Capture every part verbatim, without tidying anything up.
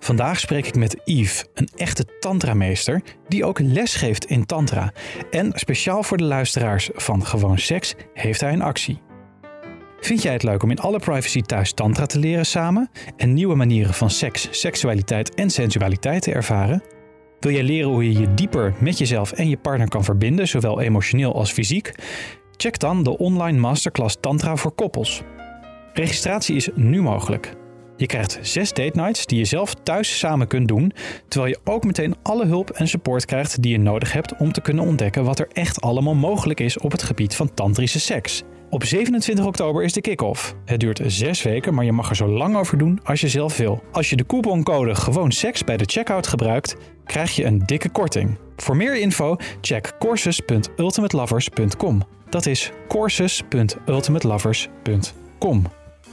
Vandaag spreek ik met Yves, een echte tantrameester die ook les geeft in tantra. En speciaal voor de luisteraars van Gewoon Seks heeft hij een actie. Vind jij het leuk om in alle privacy thuis tantra te leren samen en nieuwe manieren van seks, seksualiteit en sensualiteit te ervaren? Wil jij leren hoe je je dieper met jezelf en je partner kan verbinden, zowel emotioneel als fysiek? Check dan de online masterclass Tantra voor koppels. Registratie is nu mogelijk. Je krijgt zes date nights die je zelf thuis samen kunt doen, terwijl je ook meteen alle hulp en support krijgt die je nodig hebt om te kunnen ontdekken wat er echt allemaal mogelijk is op het gebied van tantrische seks. Op zevenentwintig oktober is de kick-off. Het duurt zes weken, maar je mag er zo lang over doen als je zelf wil. Als je de couponcode Gewoon Seks bij de checkout gebruikt, krijg je een dikke korting. Voor meer info check courses punt ultimatlovers punt com. Dat is courses punt ultimatlovers punt com.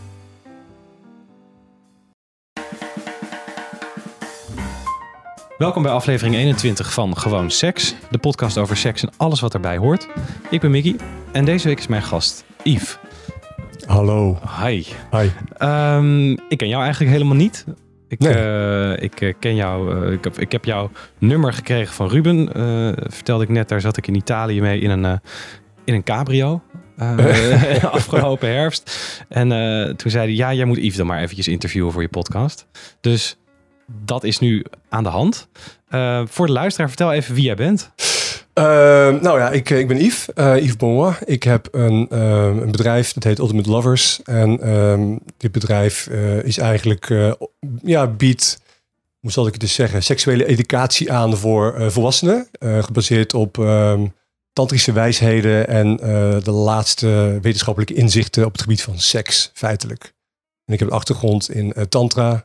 Welkom bij aflevering eenentwintig van Gewoon Seks, de podcast over seks en alles wat erbij hoort. Ik ben Mickey en deze week is mijn gast Yves. Hallo. Hi. Hi. Um, ik ken jou eigenlijk helemaal niet. Ik, nee. uh, ik uh, ken jou. Uh, ik, heb, ik heb jouw nummer gekregen van Ruben. Uh, vertelde ik net, daar zat ik in Italië mee in een, uh, in een cabrio. Uh, afgelopen herfst. En uh, toen zei hij, ja, jij moet Yves dan maar eventjes interviewen voor je podcast. Dus dat is nu aan de hand. Uh, voor de luisteraar, vertel even wie jij bent. Uh, nou ja, ik, ik ben Yves, uh, Yves Bonnois. Ik heb een, uh, een bedrijf, dat heet Ultimate Lovers. En um, dit bedrijf uh, is eigenlijk, uh, ja, biedt, hoe zal ik het dus zeggen, seksuele educatie aan voor uh, volwassenen. Uh, gebaseerd op um, tantrische wijsheden en uh, de laatste wetenschappelijke inzichten op het gebied van seks, feitelijk. En ik heb een achtergrond in uh, tantra.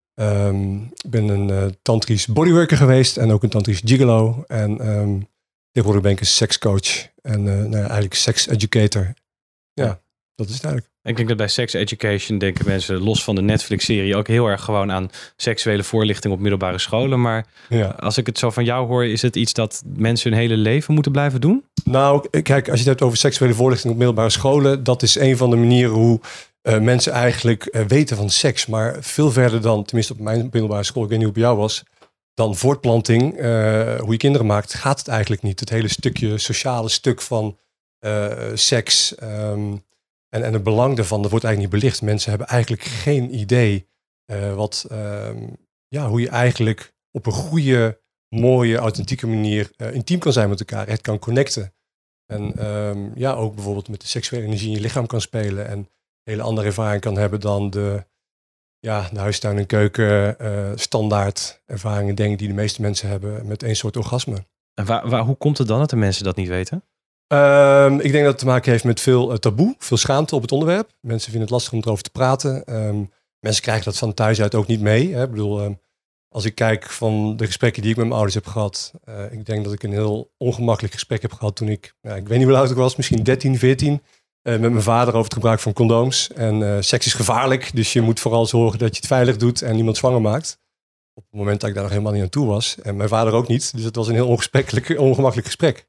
Um, ik ben een uh, tantrisch bodyworker geweest en ook een tantrisch gigolo. En um, tegenwoordig ben ik een sekscoach en uh, nou ja, eigenlijk sex educator. Ja, ja, dat is het eigenlijk. Ik denk dat bij sex education denken mensen los van de Netflix-serie ook heel erg gewoon aan seksuele voorlichting op middelbare scholen. Maar ja, als ik het zo van jou hoor, is het iets dat mensen hun hele leven moeten blijven doen? Nou, kijk, als je het hebt over seksuele voorlichting op middelbare scholen, dat is een van de manieren hoe Uh, mensen eigenlijk uh, weten van seks, maar veel verder dan, tenminste op mijn middelbare school, ik weet niet hoe het bij jou was, dan voortplanting, uh, hoe je kinderen maakt, gaat het eigenlijk niet. Het hele stukje, sociale stuk van uh, seks um, en, en het belang daarvan, dat wordt eigenlijk niet belicht. Mensen hebben eigenlijk geen idee uh, wat, um, ja, hoe je eigenlijk op een goede, mooie, authentieke manier uh, intiem kan zijn met elkaar. Het kan connecten. En um, ja, ook bijvoorbeeld met de seksuele energie in je lichaam kan spelen en hele andere ervaring kan hebben dan de, ja, de huistuin- en keuken uh, standaard ervaringen, denk ik, die de meeste mensen hebben met één soort orgasme. En waar, waar, hoe komt het dan dat de mensen dat niet weten? Um, ik denk dat het te maken heeft met veel uh, taboe, veel schaamte op het onderwerp. Mensen vinden het lastig om erover te praten. Um, mensen krijgen dat van thuis uit ook niet mee. Hè. Ik bedoel, um, als ik kijk van de gesprekken die ik met mijn ouders heb gehad, uh, ik denk dat ik een heel ongemakkelijk gesprek heb gehad toen ik, nou, ik weet niet hoe oud ik was, misschien dertien, veertien. Uh, met mijn vader over het gebruik van condooms. En uh, seks is gevaarlijk, dus je moet vooral zorgen dat je het veilig doet en niemand zwanger maakt. Op het moment dat ik daar nog helemaal niet aan toe was. En mijn vader ook niet, dus het was een heel ongemakkelijk gesprek.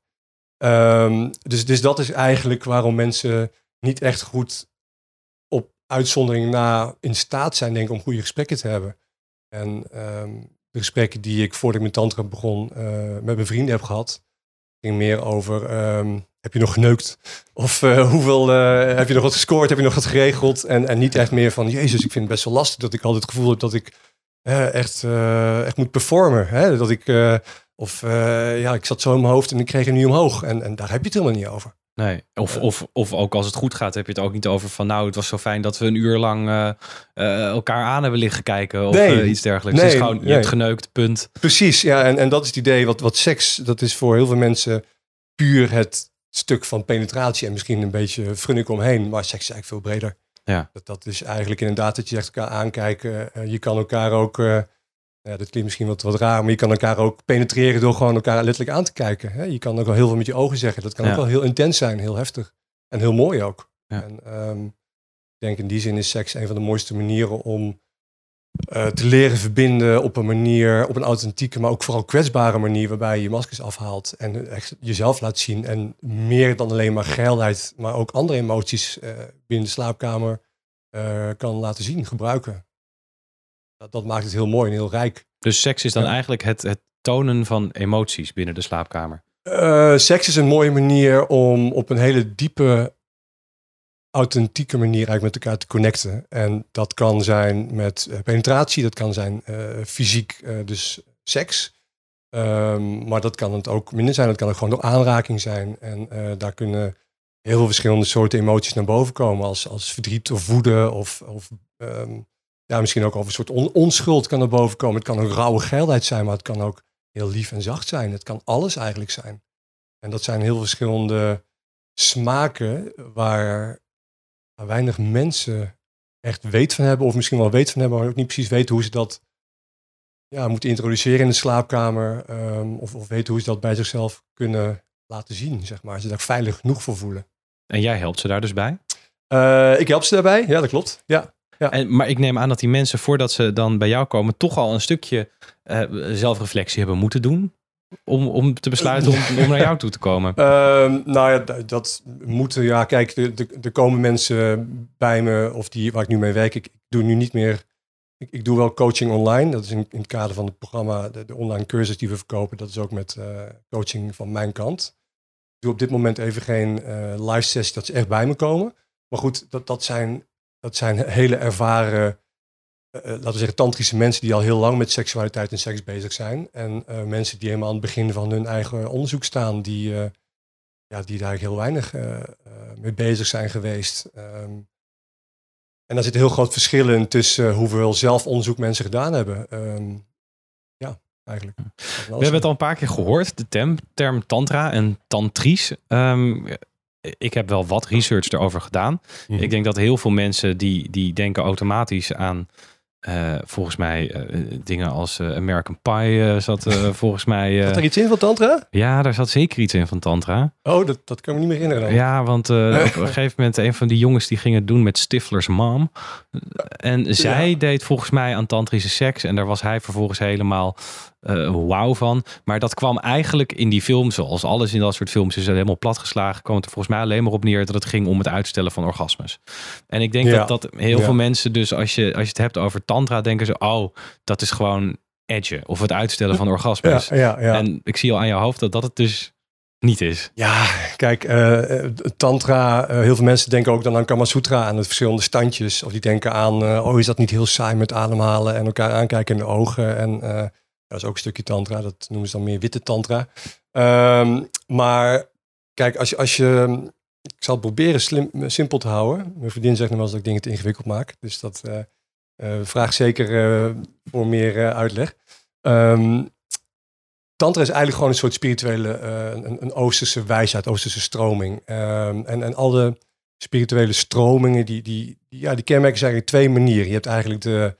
Um, dus, dus dat is eigenlijk waarom mensen niet echt goed op uitzondering na in staat zijn, denk ik, om goede gesprekken te hebben. En um, de gesprekken die ik voordat ik met tantra begon uh, met mijn vrienden heb gehad, ging meer over, um, heb je nog geneukt? Of uh, hoeveel, uh, heb je nog wat gescoord? Heb je nog wat geregeld? En, en niet echt meer van, jezus, ik vind het best wel lastig dat ik altijd het gevoel heb dat ik uh, echt, uh, echt moet performen. Hè? Dat ik, uh, of uh, ja, ik zat zo in mijn hoofd en ik kreeg hem niet omhoog. En, en daar heb je het helemaal niet over. Nee, of, uh, of, of ook als het goed gaat, heb je het ook niet over van, nou, het was zo fijn dat we een uur lang uh, uh, elkaar aan hebben liggen kijken of nee, uh, iets dergelijks. Nee, het is gewoon, je nee. hebt geneukt, punt. Precies, ja, en, en dat is het idee, wat, wat seks, dat is voor heel veel mensen puur het stuk van penetratie en misschien een beetje frunnik omheen, maar seks is eigenlijk veel breder. Ja. Dat, dat is eigenlijk inderdaad dat je echt elkaar aankijken. Uh, je kan elkaar ook, uh, ja, dat klinkt misschien wat, wat raar, maar je kan elkaar ook penetreren door gewoon elkaar letterlijk aan te kijken. Hè? Je kan ook wel heel veel met je ogen zeggen. Dat kan ja. ook wel heel intens zijn, heel heftig. En heel mooi ook. Ja. En um, ik denk in die zin is seks een van de mooiste manieren om uh, te leren verbinden op een manier, op een authentieke, maar ook vooral kwetsbare manier, waarbij je je maskers afhaalt en echt jezelf laat zien. En meer dan alleen maar geilheid, maar ook andere emoties uh, binnen de slaapkamer uh, kan laten zien, gebruiken. dat, dat maakt het heel mooi en heel rijk. Dus seks is dan Ja. eigenlijk het, het tonen van emoties binnen de slaapkamer. Uh, seks is een mooie manier om op een hele diepe, authentieke manier eigenlijk met elkaar te connecten. En dat kan zijn met uh, penetratie, dat kan zijn uh, fysiek, uh, dus seks. Um, maar dat kan het ook minder zijn, dat kan ook gewoon door aanraking zijn. En uh, daar kunnen heel veel verschillende soorten emoties naar boven komen. Als, als verdriet of woede of, of um, ja, misschien ook over een soort on- onschuld kan naar boven komen. Het kan ook rauwe geilheid zijn, maar het kan ook heel lief en zacht zijn. Het kan alles eigenlijk zijn. En dat zijn heel verschillende smaken waar, waar weinig mensen echt weet van hebben. Of misschien wel weet van hebben, maar ook niet precies weten hoe ze dat ja, moeten introduceren in de slaapkamer. Um, of, of weten hoe ze dat bij zichzelf kunnen laten zien, zeg maar. Ze daar veilig genoeg voor voelen. En jij helpt ze daar dus bij? Uh, ik help ze daarbij, ja, dat klopt. Ja. Ja. En, maar ik neem aan dat die mensen, voordat ze dan bij jou komen, toch al een stukje uh, zelfreflectie hebben moeten doen. Om, om te besluiten om, om naar jou toe te komen. Uh, nou ja, dat, dat moeten, ja, kijk, er, er, er komen mensen bij me, of die waar ik nu mee werk. Ik doe nu niet meer, ik, ik doe wel coaching online. Dat is in, in het kader van het programma, de, de online cursus die we verkopen. Dat is ook met uh, coaching van mijn kant. Ik doe op dit moment even geen uh, live sessie, dat ze echt bij me komen. Maar goed, dat, dat zijn... Dat zijn hele ervaren, uh, laten we zeggen, tantrische mensen die al heel lang met seksualiteit en seks bezig zijn. En uh, mensen die helemaal aan het begin van hun eigen onderzoek staan, die, uh, ja, die daar heel weinig uh, uh, mee bezig zijn geweest. Um, en daar zit een heel groot verschil in tussen uh, hoeveel zelfonderzoek mensen gedaan hebben. Um, ja, eigenlijk. We hebben het al een paar keer gehoord, de term, term tantra en tantries. Um, Ik heb wel wat research erover gedaan. Mm-hmm. Ik denk dat heel veel mensen die, die denken automatisch aan uh, volgens mij uh, dingen als uh, American Pie uh, zat uh, volgens mij... Uh, zat er iets in van tantra? Ja, daar zat zeker iets in van tantra. Oh, dat, dat kan ik me niet meer herinneren. Ja, want uh, op een gegeven moment een van die jongens die ging het doen met Stifler's mom. En zij ja. deed volgens mij aan tantrische seks. En daar was hij vervolgens helemaal uh, wauw van. Maar dat kwam eigenlijk in die film, zoals alles in dat soort films is helemaal platgeslagen. Kwam het er volgens mij alleen maar op neer dat het ging om het uitstellen van orgasmes. En ik denk ja. dat, dat heel ja. veel mensen dus als je, als je het hebt over tantra, denken ze, oh, dat is gewoon edge. Of het uitstellen van orgasmes. Ja, ja, ja. En ik zie al aan jouw hoofd dat dat het dus niet is. Ja, kijk, uh, tantra, uh, heel veel mensen denken ook dan aan Kama Sutra, aan de verschillende standjes. Of die denken aan, uh, oh, is dat niet heel saai met ademhalen en elkaar aankijken in de ogen. En uh, dat is ook een stukje tantra, dat noemen ze dan meer witte tantra. Um, maar kijk, als je, als je, ik zal het proberen slim, simpel te houden. Mijn vriendin zegt nog wel eens dat ik dingen te ingewikkeld maak. Dus dat uh, uh, vraagt zeker uh, voor meer uh, uitleg. Um, Tantra is eigenlijk gewoon een soort spirituele, uh, een, een Oosterse wijsheid, Oosterse stroming. Um, en, en alle spirituele stromingen, die, die, die, ja, die kenmerken zijn eigenlijk twee manieren. Je hebt eigenlijk de,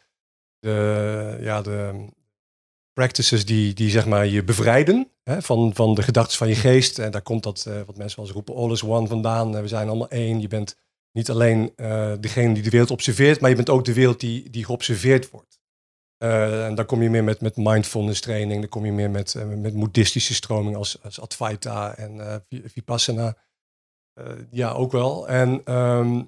de, ja, de practices die, die zeg maar je bevrijden hè, van, van de gedachten van je geest. En daar komt dat, uh, wat mensen wel eens roepen, all is one vandaan. We zijn allemaal één. Je bent niet alleen uh, degene die de wereld observeert, maar je bent ook de wereld die, die geobserveerd wordt. Uh, en dan kom je meer met, met mindfulness training, dan kom je meer met, uh, met boeddhistische stromingen als, als Advaita en uh, Vipassana. Uh, ja, ook wel. En um,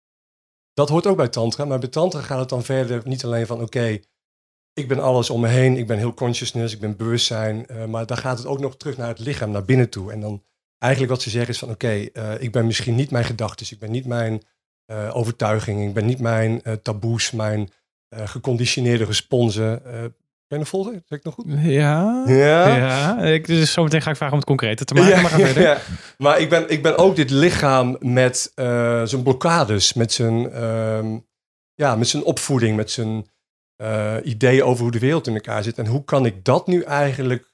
dat hoort ook bij tantra, maar bij tantra gaat het dan verder niet alleen van oké, okay, ik ben alles om me heen, ik ben heel consciousness, ik ben bewustzijn, uh, maar dan gaat het ook nog terug naar het lichaam, naar binnen toe. En dan eigenlijk wat ze zeggen is van oké, okay, uh, ik ben misschien niet mijn gedachten, ik ben niet mijn uh, overtuiging, ik ben niet mijn uh, taboes, mijn Uh, geconditioneerde responsen. Uh, ben je nog volgen? Zeg ik nog goed? Ja. Ja. ja. Ik, dus zometeen ga ik vragen om het concreter te maken. Ja, maar, ga verder. Ja. maar ik ben, ik ben ook dit lichaam met uh, zijn blokkades, met zijn, uh, ja, met zijn opvoeding, met zijn uh, ideeën over hoe de wereld in elkaar zit. En hoe kan ik dat nu eigenlijk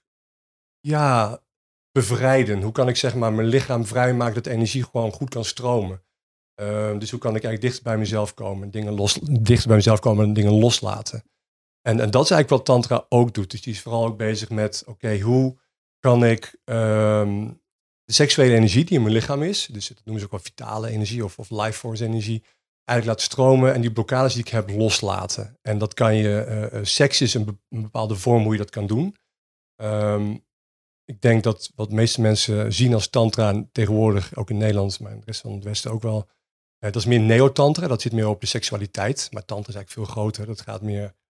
ja, bevrijden? Hoe kan ik zeg maar mijn lichaam vrijmaken dat de energie gewoon goed kan stromen? Uh, dus hoe kan ik eigenlijk dichter bij mezelf komen, dingen los, dichter bij mezelf komen en dingen loslaten. En, en dat is eigenlijk wat tantra ook doet. Dus die is vooral ook bezig met, oké, okay, hoe kan ik um, de seksuele energie die in mijn lichaam is, dus dat noemen ze ook wel vitale energie of, of life force energie, eigenlijk laten stromen en die blokkades die ik heb loslaten. En dat kan je, uh, seks is een, be- een bepaalde vorm hoe je dat kan doen. Um, ik denk dat wat de meeste mensen zien als tantra tegenwoordig, ook in Nederland, maar in de rest van het Westen ook wel, dat is meer neotantra, dat zit meer op de seksualiteit. Maar tantra is eigenlijk veel groter. Dat gaat meer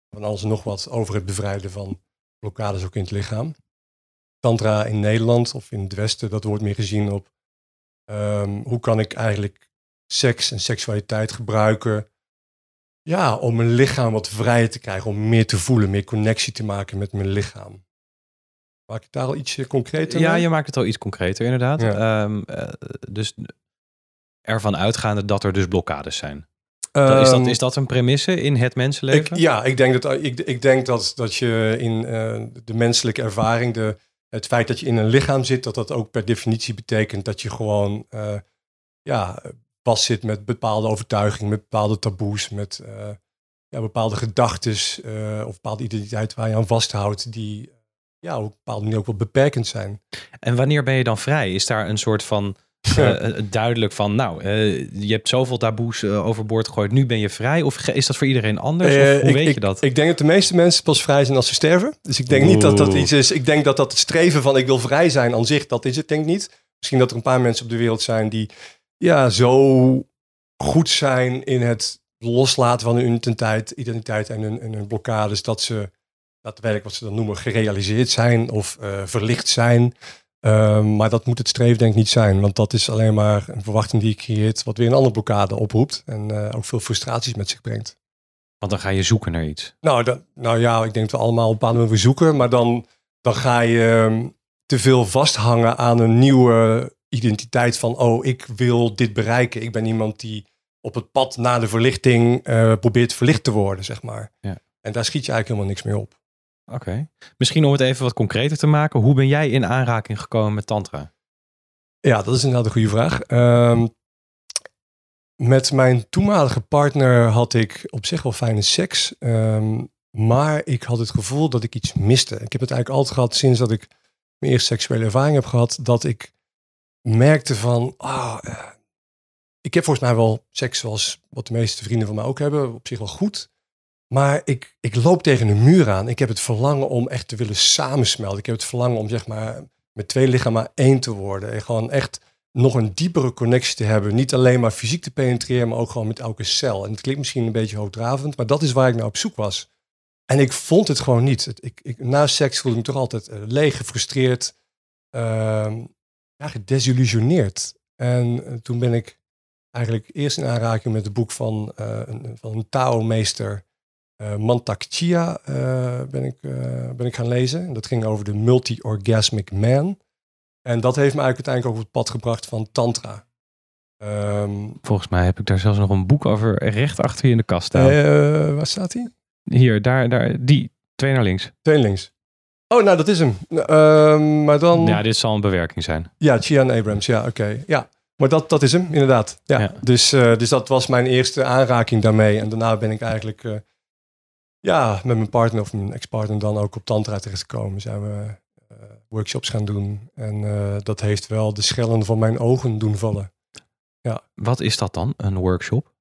van alles en nog wat over het bevrijden van blokkades ook in het lichaam. Tantra in Nederland of in het Westen, dat wordt meer gezien op um, hoe kan ik eigenlijk seks en seksualiteit gebruiken, ja, om mijn lichaam wat vrijer te krijgen, om meer te voelen, meer connectie te maken met mijn lichaam. Maak ik daar al iets concreter Ja, mee? je maakt het al iets concreter inderdaad. Ja. Um, uh, dus ervan uitgaande dat er dus blokkades zijn. Um, is, dat, is dat een premisse in het mensenleven? Ik, ja, ik denk dat, ik, ik denk dat, dat je in uh, de menselijke ervaring, de, het feit dat je in een lichaam zit, dat dat ook per definitie betekent dat je gewoon uh, ja, vast zit met bepaalde overtuigingen, met bepaalde taboes, met uh, ja, bepaalde gedachtes uh, of bepaalde identiteit waar je aan vasthoudt, die ja, op een bepaalde manier ook wel beperkend zijn. En wanneer ben je dan vrij? Is daar een soort van uh, duidelijk van, nou, uh, je hebt zoveel taboes uh, overboord gegooid, nu ben je vrij? Of is dat voor iedereen anders? Uh, of hoe ik, weet ik, je dat? Ik denk dat de meeste mensen pas vrij zijn als ze sterven. Dus ik denk Oeh. niet dat dat iets is. Ik denk dat dat het streven van ik wil vrij zijn aan zich, dat is het denk ik niet. Misschien dat er een paar mensen op de wereld zijn die ja, zo goed zijn in het loslaten van hun identiteit, identiteit en, hun, en hun blokkades, dat ze daadwerkelijk wat ze dan noemen gerealiseerd zijn of uh, verlicht zijn. Um, maar dat moet het streven denk ik niet zijn. Want dat is alleen maar een verwachting die je creëert, wat weer een andere blokkade oproept. En uh, ook veel frustraties met zich brengt. Want dan ga je zoeken naar iets. Nou, dat, nou ja, ik denk dat we allemaal op een bepaalde manier zoeken. Maar dan, dan ga je um, te veel vasthangen aan een nieuwe identiteit van, oh, ik wil dit bereiken. Ik ben iemand die op het pad naar de verlichting uh, probeert verlicht te worden, zeg maar. Ja. En daar schiet je eigenlijk helemaal niks mee op. Oké. Okay. Misschien om het even wat concreter te maken. Hoe ben jij in aanraking gekomen met tantra? Ja, dat is inderdaad een goede vraag. Um, met mijn toenmalige partner had ik op zich wel fijne seks. Um, maar ik had het gevoel dat ik iets miste. Ik heb het eigenlijk altijd gehad sinds dat ik mijn eerste seksuele ervaring heb gehad. Dat ik merkte van, ah, uh, ik heb volgens mij wel seks zoals wat de meeste vrienden van mij ook hebben. Op zich wel goed. Maar ik, ik loop tegen een muur aan. Ik heb het verlangen om echt te willen samensmelten. Ik heb het verlangen om zeg maar met twee lichamen één te worden. En gewoon echt nog een diepere connectie te hebben. Niet alleen maar fysiek te penetreren, maar ook gewoon met elke cel. En het klinkt misschien een beetje hoogdravend, maar dat is waar ik naar op zoek was. En ik vond het gewoon niet. Het, ik, ik, na seks voelde ik me toch altijd uh, leeg, gefrustreerd, uh, ja, gedesillusioneerd. En uh, toen ben ik eigenlijk eerst in aanraking met het boek van, uh, een, van een Tao-meester, Uh, Mantak Chia uh, ben, ik, uh, ben ik gaan lezen. En dat ging over de multi-orgasmic man. En dat heeft me eigenlijk uiteindelijk ook op het pad gebracht van tantra. Um, Volgens mij heb ik daar zelfs nog een boek over recht achter je in de kast staan. Uh, waar staat hij? Hier, daar, daar, die. Twee naar links. Twee naar links. Oh, nou dat is hem. Uh, maar dan... Ja, dit zal een bewerking zijn. Ja, Chia en Abrams. Ja, oké. Okay. Ja. Maar dat, dat is hem, inderdaad. Ja. Ja. Dus, uh, dus dat was mijn eerste aanraking daarmee. En daarna ben ik eigenlijk... Uh, Ja, met mijn partner of mijn ex-partner dan ook op tantra terechtgekomen. Zijn we uh, workshops gaan doen. En uh, dat heeft wel de schellen van mijn ogen doen vallen. Ja. Wat is dat dan, een workshop?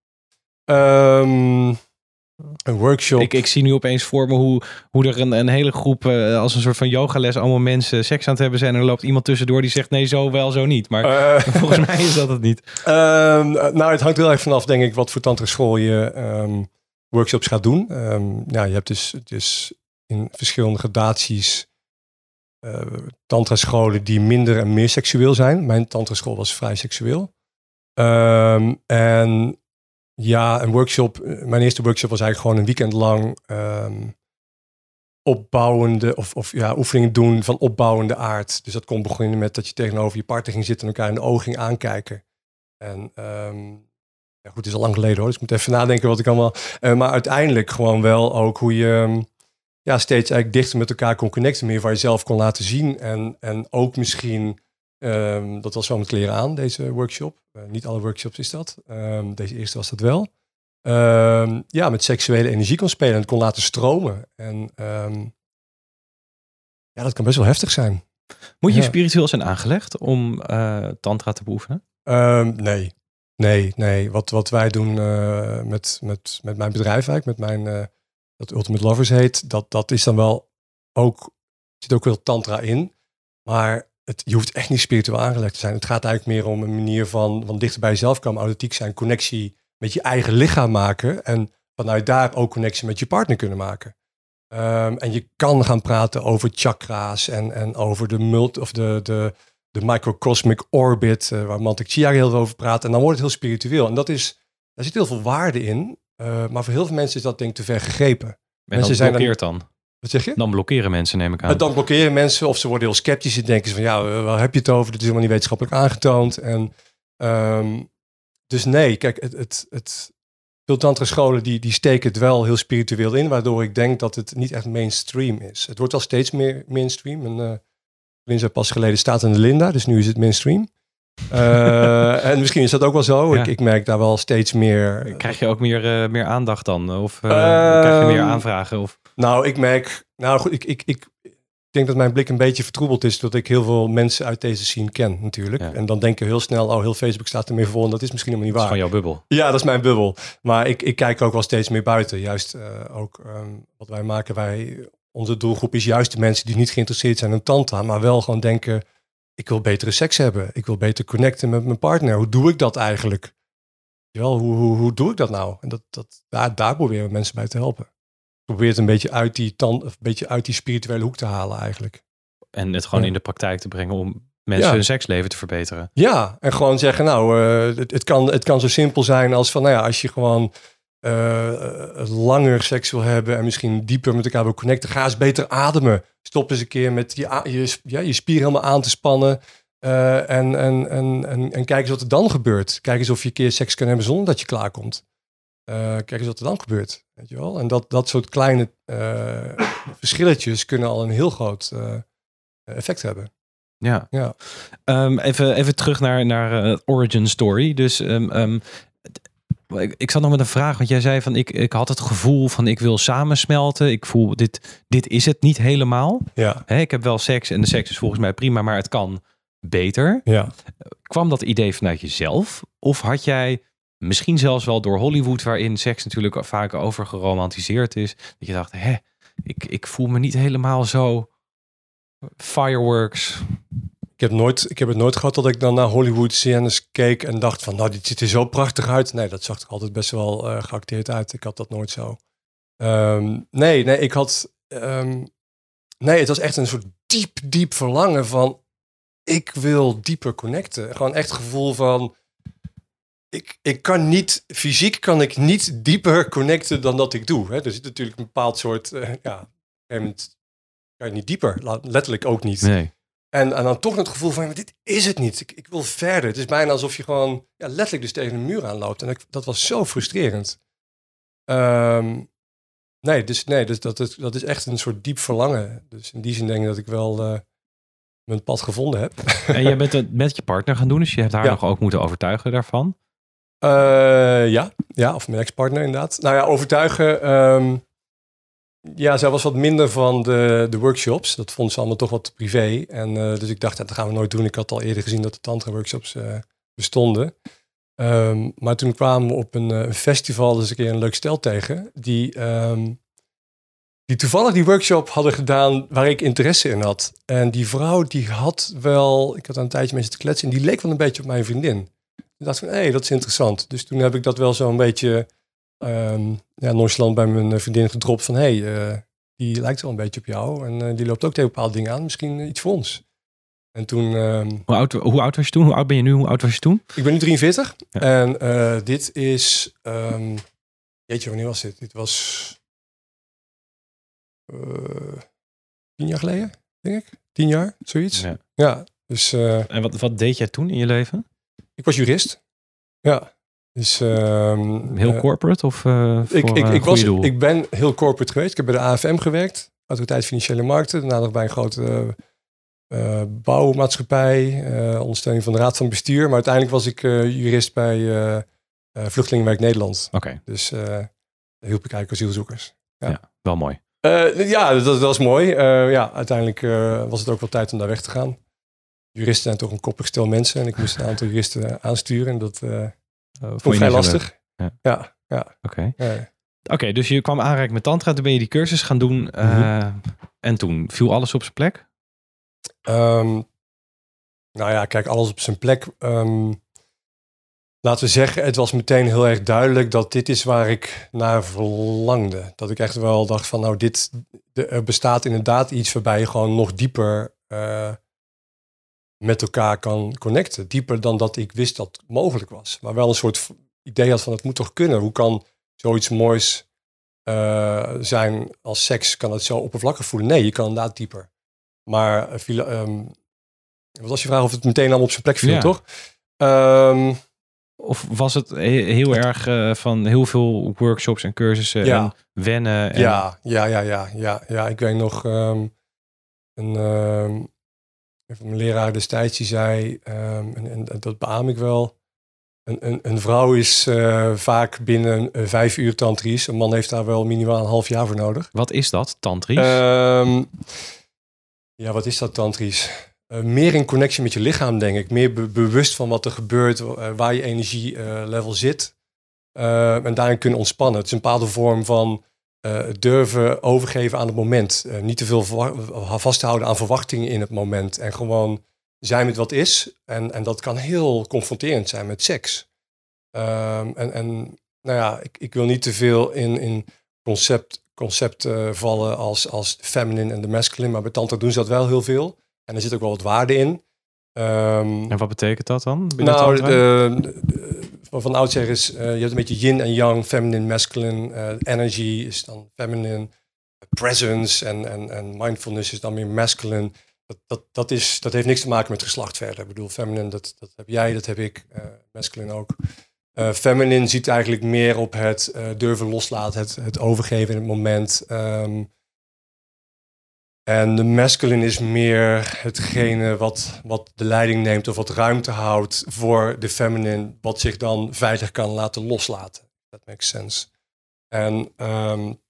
Um, een workshop... Ik, ik zie nu opeens voor me hoe, hoe er een, een hele groep... Uh, als een soort van yogales allemaal mensen seks aan het hebben zijn. En er loopt iemand tussendoor die zegt nee, zo wel, zo niet. Maar uh, volgens mij is dat het niet. Um, nou, het hangt heel erg vanaf, denk ik, wat voor tantra school je... Um, workshops gaat doen. Um, ja, je hebt dus, dus in verschillende gradaties uh, tantra-scholen die minder en meer seksueel zijn. Mijn tantra-school was vrij seksueel. Um, en ja, een workshop, mijn eerste workshop was eigenlijk gewoon een weekend lang um, opbouwende of, of ja, oefeningen doen van opbouwende aard. Dus dat kon beginnen met dat je tegenover je partner ging zitten en elkaar in de ogen ging aankijken. En um, ja, goed, het is al lang geleden hoor, dus ik moet even nadenken wat ik allemaal... Uh, maar uiteindelijk gewoon wel ook hoe je um, ja, steeds eigenlijk dichter met elkaar kon connecten, meer van jezelf kon laten zien. En, en ook misschien, um, dat was wel met kleren aan, deze workshop. Uh, niet alle workshops is dat. Um, deze eerste was dat wel. Um, ja, met seksuele energie kon spelen en het kon laten stromen. En um, ja, dat kan best wel heftig zijn. Moet je ja. spiritueel zijn aangelegd om uh, tantra te beoefenen? Um, nee. Nee, nee. Wat, wat wij doen uh, met, met, met mijn bedrijf eigenlijk, met mijn, uh, dat Ultimate Lovers heet, dat, dat is dan wel ook, er zit ook wel tantra in, maar het, je hoeft echt niet spiritueel aangelegd te zijn. Het gaat eigenlijk meer om een manier van, van dichter bij jezelf komen, authentiek zijn, connectie met je eigen lichaam maken en vanuit daar ook connectie met je partner kunnen maken. Um, en je kan gaan praten over chakra's en, en over de, multi, of de, de, de microcosmic orbit, uh, waar Mantak Chia heel veel over praat. En dan wordt het heel spiritueel. En dat is, daar zit heel veel waarde in. Uh, maar voor heel veel mensen is dat denk ik te ver gegrepen. En mensen dan blokkeert dan? Wat zeg je? Dan blokkeren mensen, neem ik aan. Dan blokkeren mensen of ze worden heel sceptisch en denken ze van ja, waar heb je het over? Dit is helemaal niet wetenschappelijk aangetoond. En, um, dus nee, kijk, het, het, het, veel tantra scholen die, die steken het wel heel spiritueel in, waardoor ik denk dat het niet echt mainstream is. Het wordt al steeds meer mainstream. En uh, Linda pas geleden staat in de Linda, dus nu is het mainstream. Uh, en misschien is dat ook wel zo. Ja. Ik, ik merk daar wel steeds meer. Krijg je ook meer, uh, meer aandacht dan? Of uh, uh, krijg je meer aanvragen? Of? Nou, ik merk. Nou goed, ik, ik, ik denk dat mijn blik een beetje vertroebeld is, dat ik heel veel mensen uit deze scene ken, natuurlijk. Ja. En dan denken we heel snel, oh, heel Facebook staat ermee vol. En dat is misschien helemaal niet waar. Dat is van jouw bubbel. Ja, dat is mijn bubbel. Maar ik, ik kijk ook wel steeds meer buiten. Juist uh, ook um, wat wij maken. Wij, onze doelgroep is juist de mensen die niet geïnteresseerd zijn in tantra, maar wel gewoon denken, ik wil betere seks hebben. Ik wil beter connecten met mijn partner. Hoe doe ik dat eigenlijk? Wel, hoe, hoe, hoe doe ik dat nou? En dat, dat, daar, daar proberen we mensen bij te helpen. Probeer het een beetje uit die tand, een beetje uit die spirituele hoek te halen eigenlijk. En het gewoon ja. in de praktijk te brengen om mensen ja. hun seksleven te verbeteren. Ja, en gewoon zeggen, nou, uh, het, het, kan, het kan zo simpel zijn als van, nou ja, als je gewoon uh, langer seks wil hebben en misschien dieper met elkaar wil connecten, ga eens beter ademen. Stop eens een keer met je, je, ja, je spier helemaal aan te spannen. Uh, en, en, en, en, en kijk eens wat er dan gebeurt. Kijk eens of je een keer seks kan hebben zonder dat je klaarkomt. Uh, kijk eens wat er dan gebeurt. Weet je wel? En dat, dat soort kleine uh, verschilletjes kunnen al een heel groot uh, effect hebben. Ja. ja. Um, even, even terug naar, naar uh, origin story. Dus um, um, ik, ik zat nog met een vraag. Want jij zei van ik, ik had het gevoel van ik wil samensmelten. Ik voel dit, dit is het niet helemaal. Ja. He, ik heb wel seks en de seks is volgens mij prima, maar het kan beter. Ja. Kwam dat idee vanuit jezelf? Of had jij misschien zelfs wel door Hollywood, waarin seks natuurlijk vaak over geromantiseerd is, dat je dacht, hè, ik, ik voel me niet helemaal zo fireworks. Ik heb, nooit, ik heb het nooit gehad dat ik dan naar Hollywood scènes keek en dacht van, nou, dit ziet er zo prachtig uit. Nee, dat zag er altijd best wel uh, geacteerd uit. Ik had dat nooit zo. Um, nee, nee, ik had... Um, nee, het was echt een soort diep, diep verlangen van, ik wil dieper connecten. Gewoon echt gevoel van, Ik, ik kan niet, fysiek kan ik niet dieper connecten dan dat ik doe. Hè. Er zit natuurlijk een bepaald soort, uh, ja, op een gegeven moment kan je niet dieper, letterlijk ook niet. Nee. En, en dan toch het gevoel van, maar dit is het niet. Ik, ik wil verder. Het is bijna alsof je gewoon, ja, letterlijk dus tegen een muur aanloopt. En ik, dat was zo frustrerend. Um, nee, dus, nee dus dat, is, dat is echt een soort diep verlangen. Dus in die zin denk ik dat ik wel uh, mijn pad gevonden heb. En jij bent het met je partner gaan doen, dus je hebt haar ja. nog ook moeten overtuigen daarvan? Uh, ja, ja, of mijn ex-partner inderdaad. Nou ja, overtuigen. Um, ja, zij was wat minder van de, de workshops. Dat vond ze allemaal toch wat privé. En uh, dus ik dacht, ja, dat gaan we nooit doen. Ik had al eerder gezien dat de tantra-workshops uh, bestonden. Um, maar toen kwamen we op een, een festival, dus een keer een leuk stel tegen, die, um, die toevallig die workshop hadden gedaan waar ik interesse in had. En die vrouw, die had wel, ik had een tijdje mee zitten kletsen, en die leek wel een beetje op mijn vriendin. Ik dacht van, hé, hey, dat is interessant. Dus toen heb ik dat wel zo een beetje um, ja, nonchalant bij mijn vriendin gedropt van, hé, hey, uh, die lijkt wel een beetje op jou. En uh, die loopt ook tegen bepaalde dingen aan. Misschien iets voor ons. En toen... Um, hoe, oud, hoe oud was je toen? Hoe oud ben je nu? Hoe oud was je toen? Ik ben nu drieënveertig. Ja. En uh, dit is... Um, jeetje, wanneer was dit? Dit was... Uh, tien jaar geleden, denk ik. Tien jaar, zoiets. Ja. ja dus, uh, en wat, wat deed jij toen in je leven? Ik was jurist. Ja. Dus, um, heel uh, corporate of uh, voor ik, ik, uh, ik, was, doel? ik ben heel corporate geweest. Ik heb bij de A F M gewerkt. Autoriteit Financiële Markten. Daarna nog bij een grote uh, bouwmaatschappij. Uh, ondersteuning van de Raad van Bestuur. Maar uiteindelijk was ik uh, jurist bij uh, uh, Vluchtelingenwerk Nederland. Oké. Okay. Dus uh, hielp ik eigenlijk asielzoekers. Ja, ja wel mooi. Uh, ja, dat, dat was mooi. Uh, ja, uiteindelijk uh, was het ook wel tijd om daar weg te gaan. Juristen zijn toch een koppig stel mensen. En ik moest een aantal juristen aansturen. En dat uh, uh, vond vrij lastig. Ja, ja. ja. Oké, okay. uh, okay, dus je kwam aanraken met tantra. Toen ben je die cursus gaan doen. Uh, mm-hmm. En toen viel alles op zijn plek? Um, nou ja, kijk, alles op zijn plek. Um, laten we zeggen, het was meteen heel erg duidelijk dat dit is waar ik naar verlangde. Dat ik echt wel dacht van, nou, dit, de, er bestaat inderdaad iets waarbij je gewoon nog dieper uh, met elkaar kan connecten. Dieper dan dat ik wist dat mogelijk was. Maar wel een soort idee had van, het moet toch kunnen? Hoe kan zoiets moois uh, zijn als seks? Kan het zo oppervlakkig voelen? Nee, je kan inderdaad dieper. Maar, uh, viel, um, wat was je vraag of het meteen allemaal op zijn plek viel, ja. toch? Um, Of was het heel erg uh, van heel veel workshops en cursussen ja. en wennen? En... Ja, ja, ja, ja, ja, ja. Ik weet nog um, een, um, een van mijn leraar destijds die zei, um, en, en dat beaam ik wel, een, een, een vrouw is uh, vaak binnen uh, vijf uur tantrisch. Een man heeft daar wel minimaal een half jaar voor nodig. Wat is dat, tantrisch? Um, ja, wat is dat, tantrisch? Uh, meer in connectie met je lichaam, denk ik. Meer be- bewust van wat er gebeurt, uh, waar je energielevel uh, zit. Uh, en daarin kunnen ontspannen. Het is een bepaalde vorm van uh, durven overgeven aan het moment. Uh, niet te veel verwa- vasthouden aan verwachtingen in het moment. En gewoon zijn met wat is. En, en dat kan heel confronterend zijn met seks. Uh, en, en nou ja, ik, ik wil niet te veel in, in concept, concept uh, vallen als, als feminine en de masculine. Maar bij tantra doen ze dat wel heel veel. En er zit ook wel wat waarde in. Um, en wat betekent dat dan? Nou, de, de, de, van oudsher is, uh, je hebt een beetje yin en yang, feminine, masculine. Uh, energy is dan feminine. Presence en, en, en mindfulness is dan meer masculine. Dat, dat, dat, is, dat heeft niks te maken met geslacht verder. Ik bedoel, feminine, dat, dat heb jij, dat heb ik. Uh, masculine ook. Uh, feminine ziet eigenlijk meer op het uh, durven loslaten, het, het overgeven in het moment. Um, En de masculine is meer hetgene wat, wat de leiding neemt of wat ruimte houdt voor de feminine, wat zich dan veilig kan laten loslaten. Dat makes sense. En um,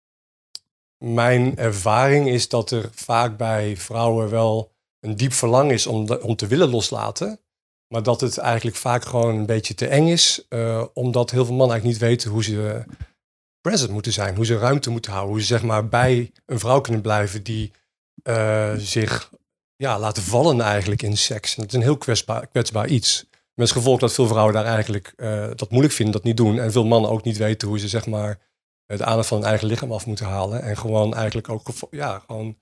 mijn ervaring is dat er vaak bij vrouwen wel een diep verlangen is om, de, om te willen loslaten. Maar dat het eigenlijk vaak gewoon een beetje te eng is. Uh, omdat heel veel mannen eigenlijk niet weten hoe ze present moeten zijn. Hoe ze ruimte moeten houden. Hoe ze zeg maar bij een vrouw kunnen blijven die uh, zich ja, laten vallen eigenlijk in seks. En het is een heel kwetsbaar, kwetsbaar iets. Met als gevolg dat veel vrouwen daar eigenlijk uh, dat moeilijk vinden, dat niet doen. En veel mannen ook niet weten hoe ze zeg maar de aandacht van hun eigen lichaam af moeten halen. En gewoon eigenlijk ook ja, gewoon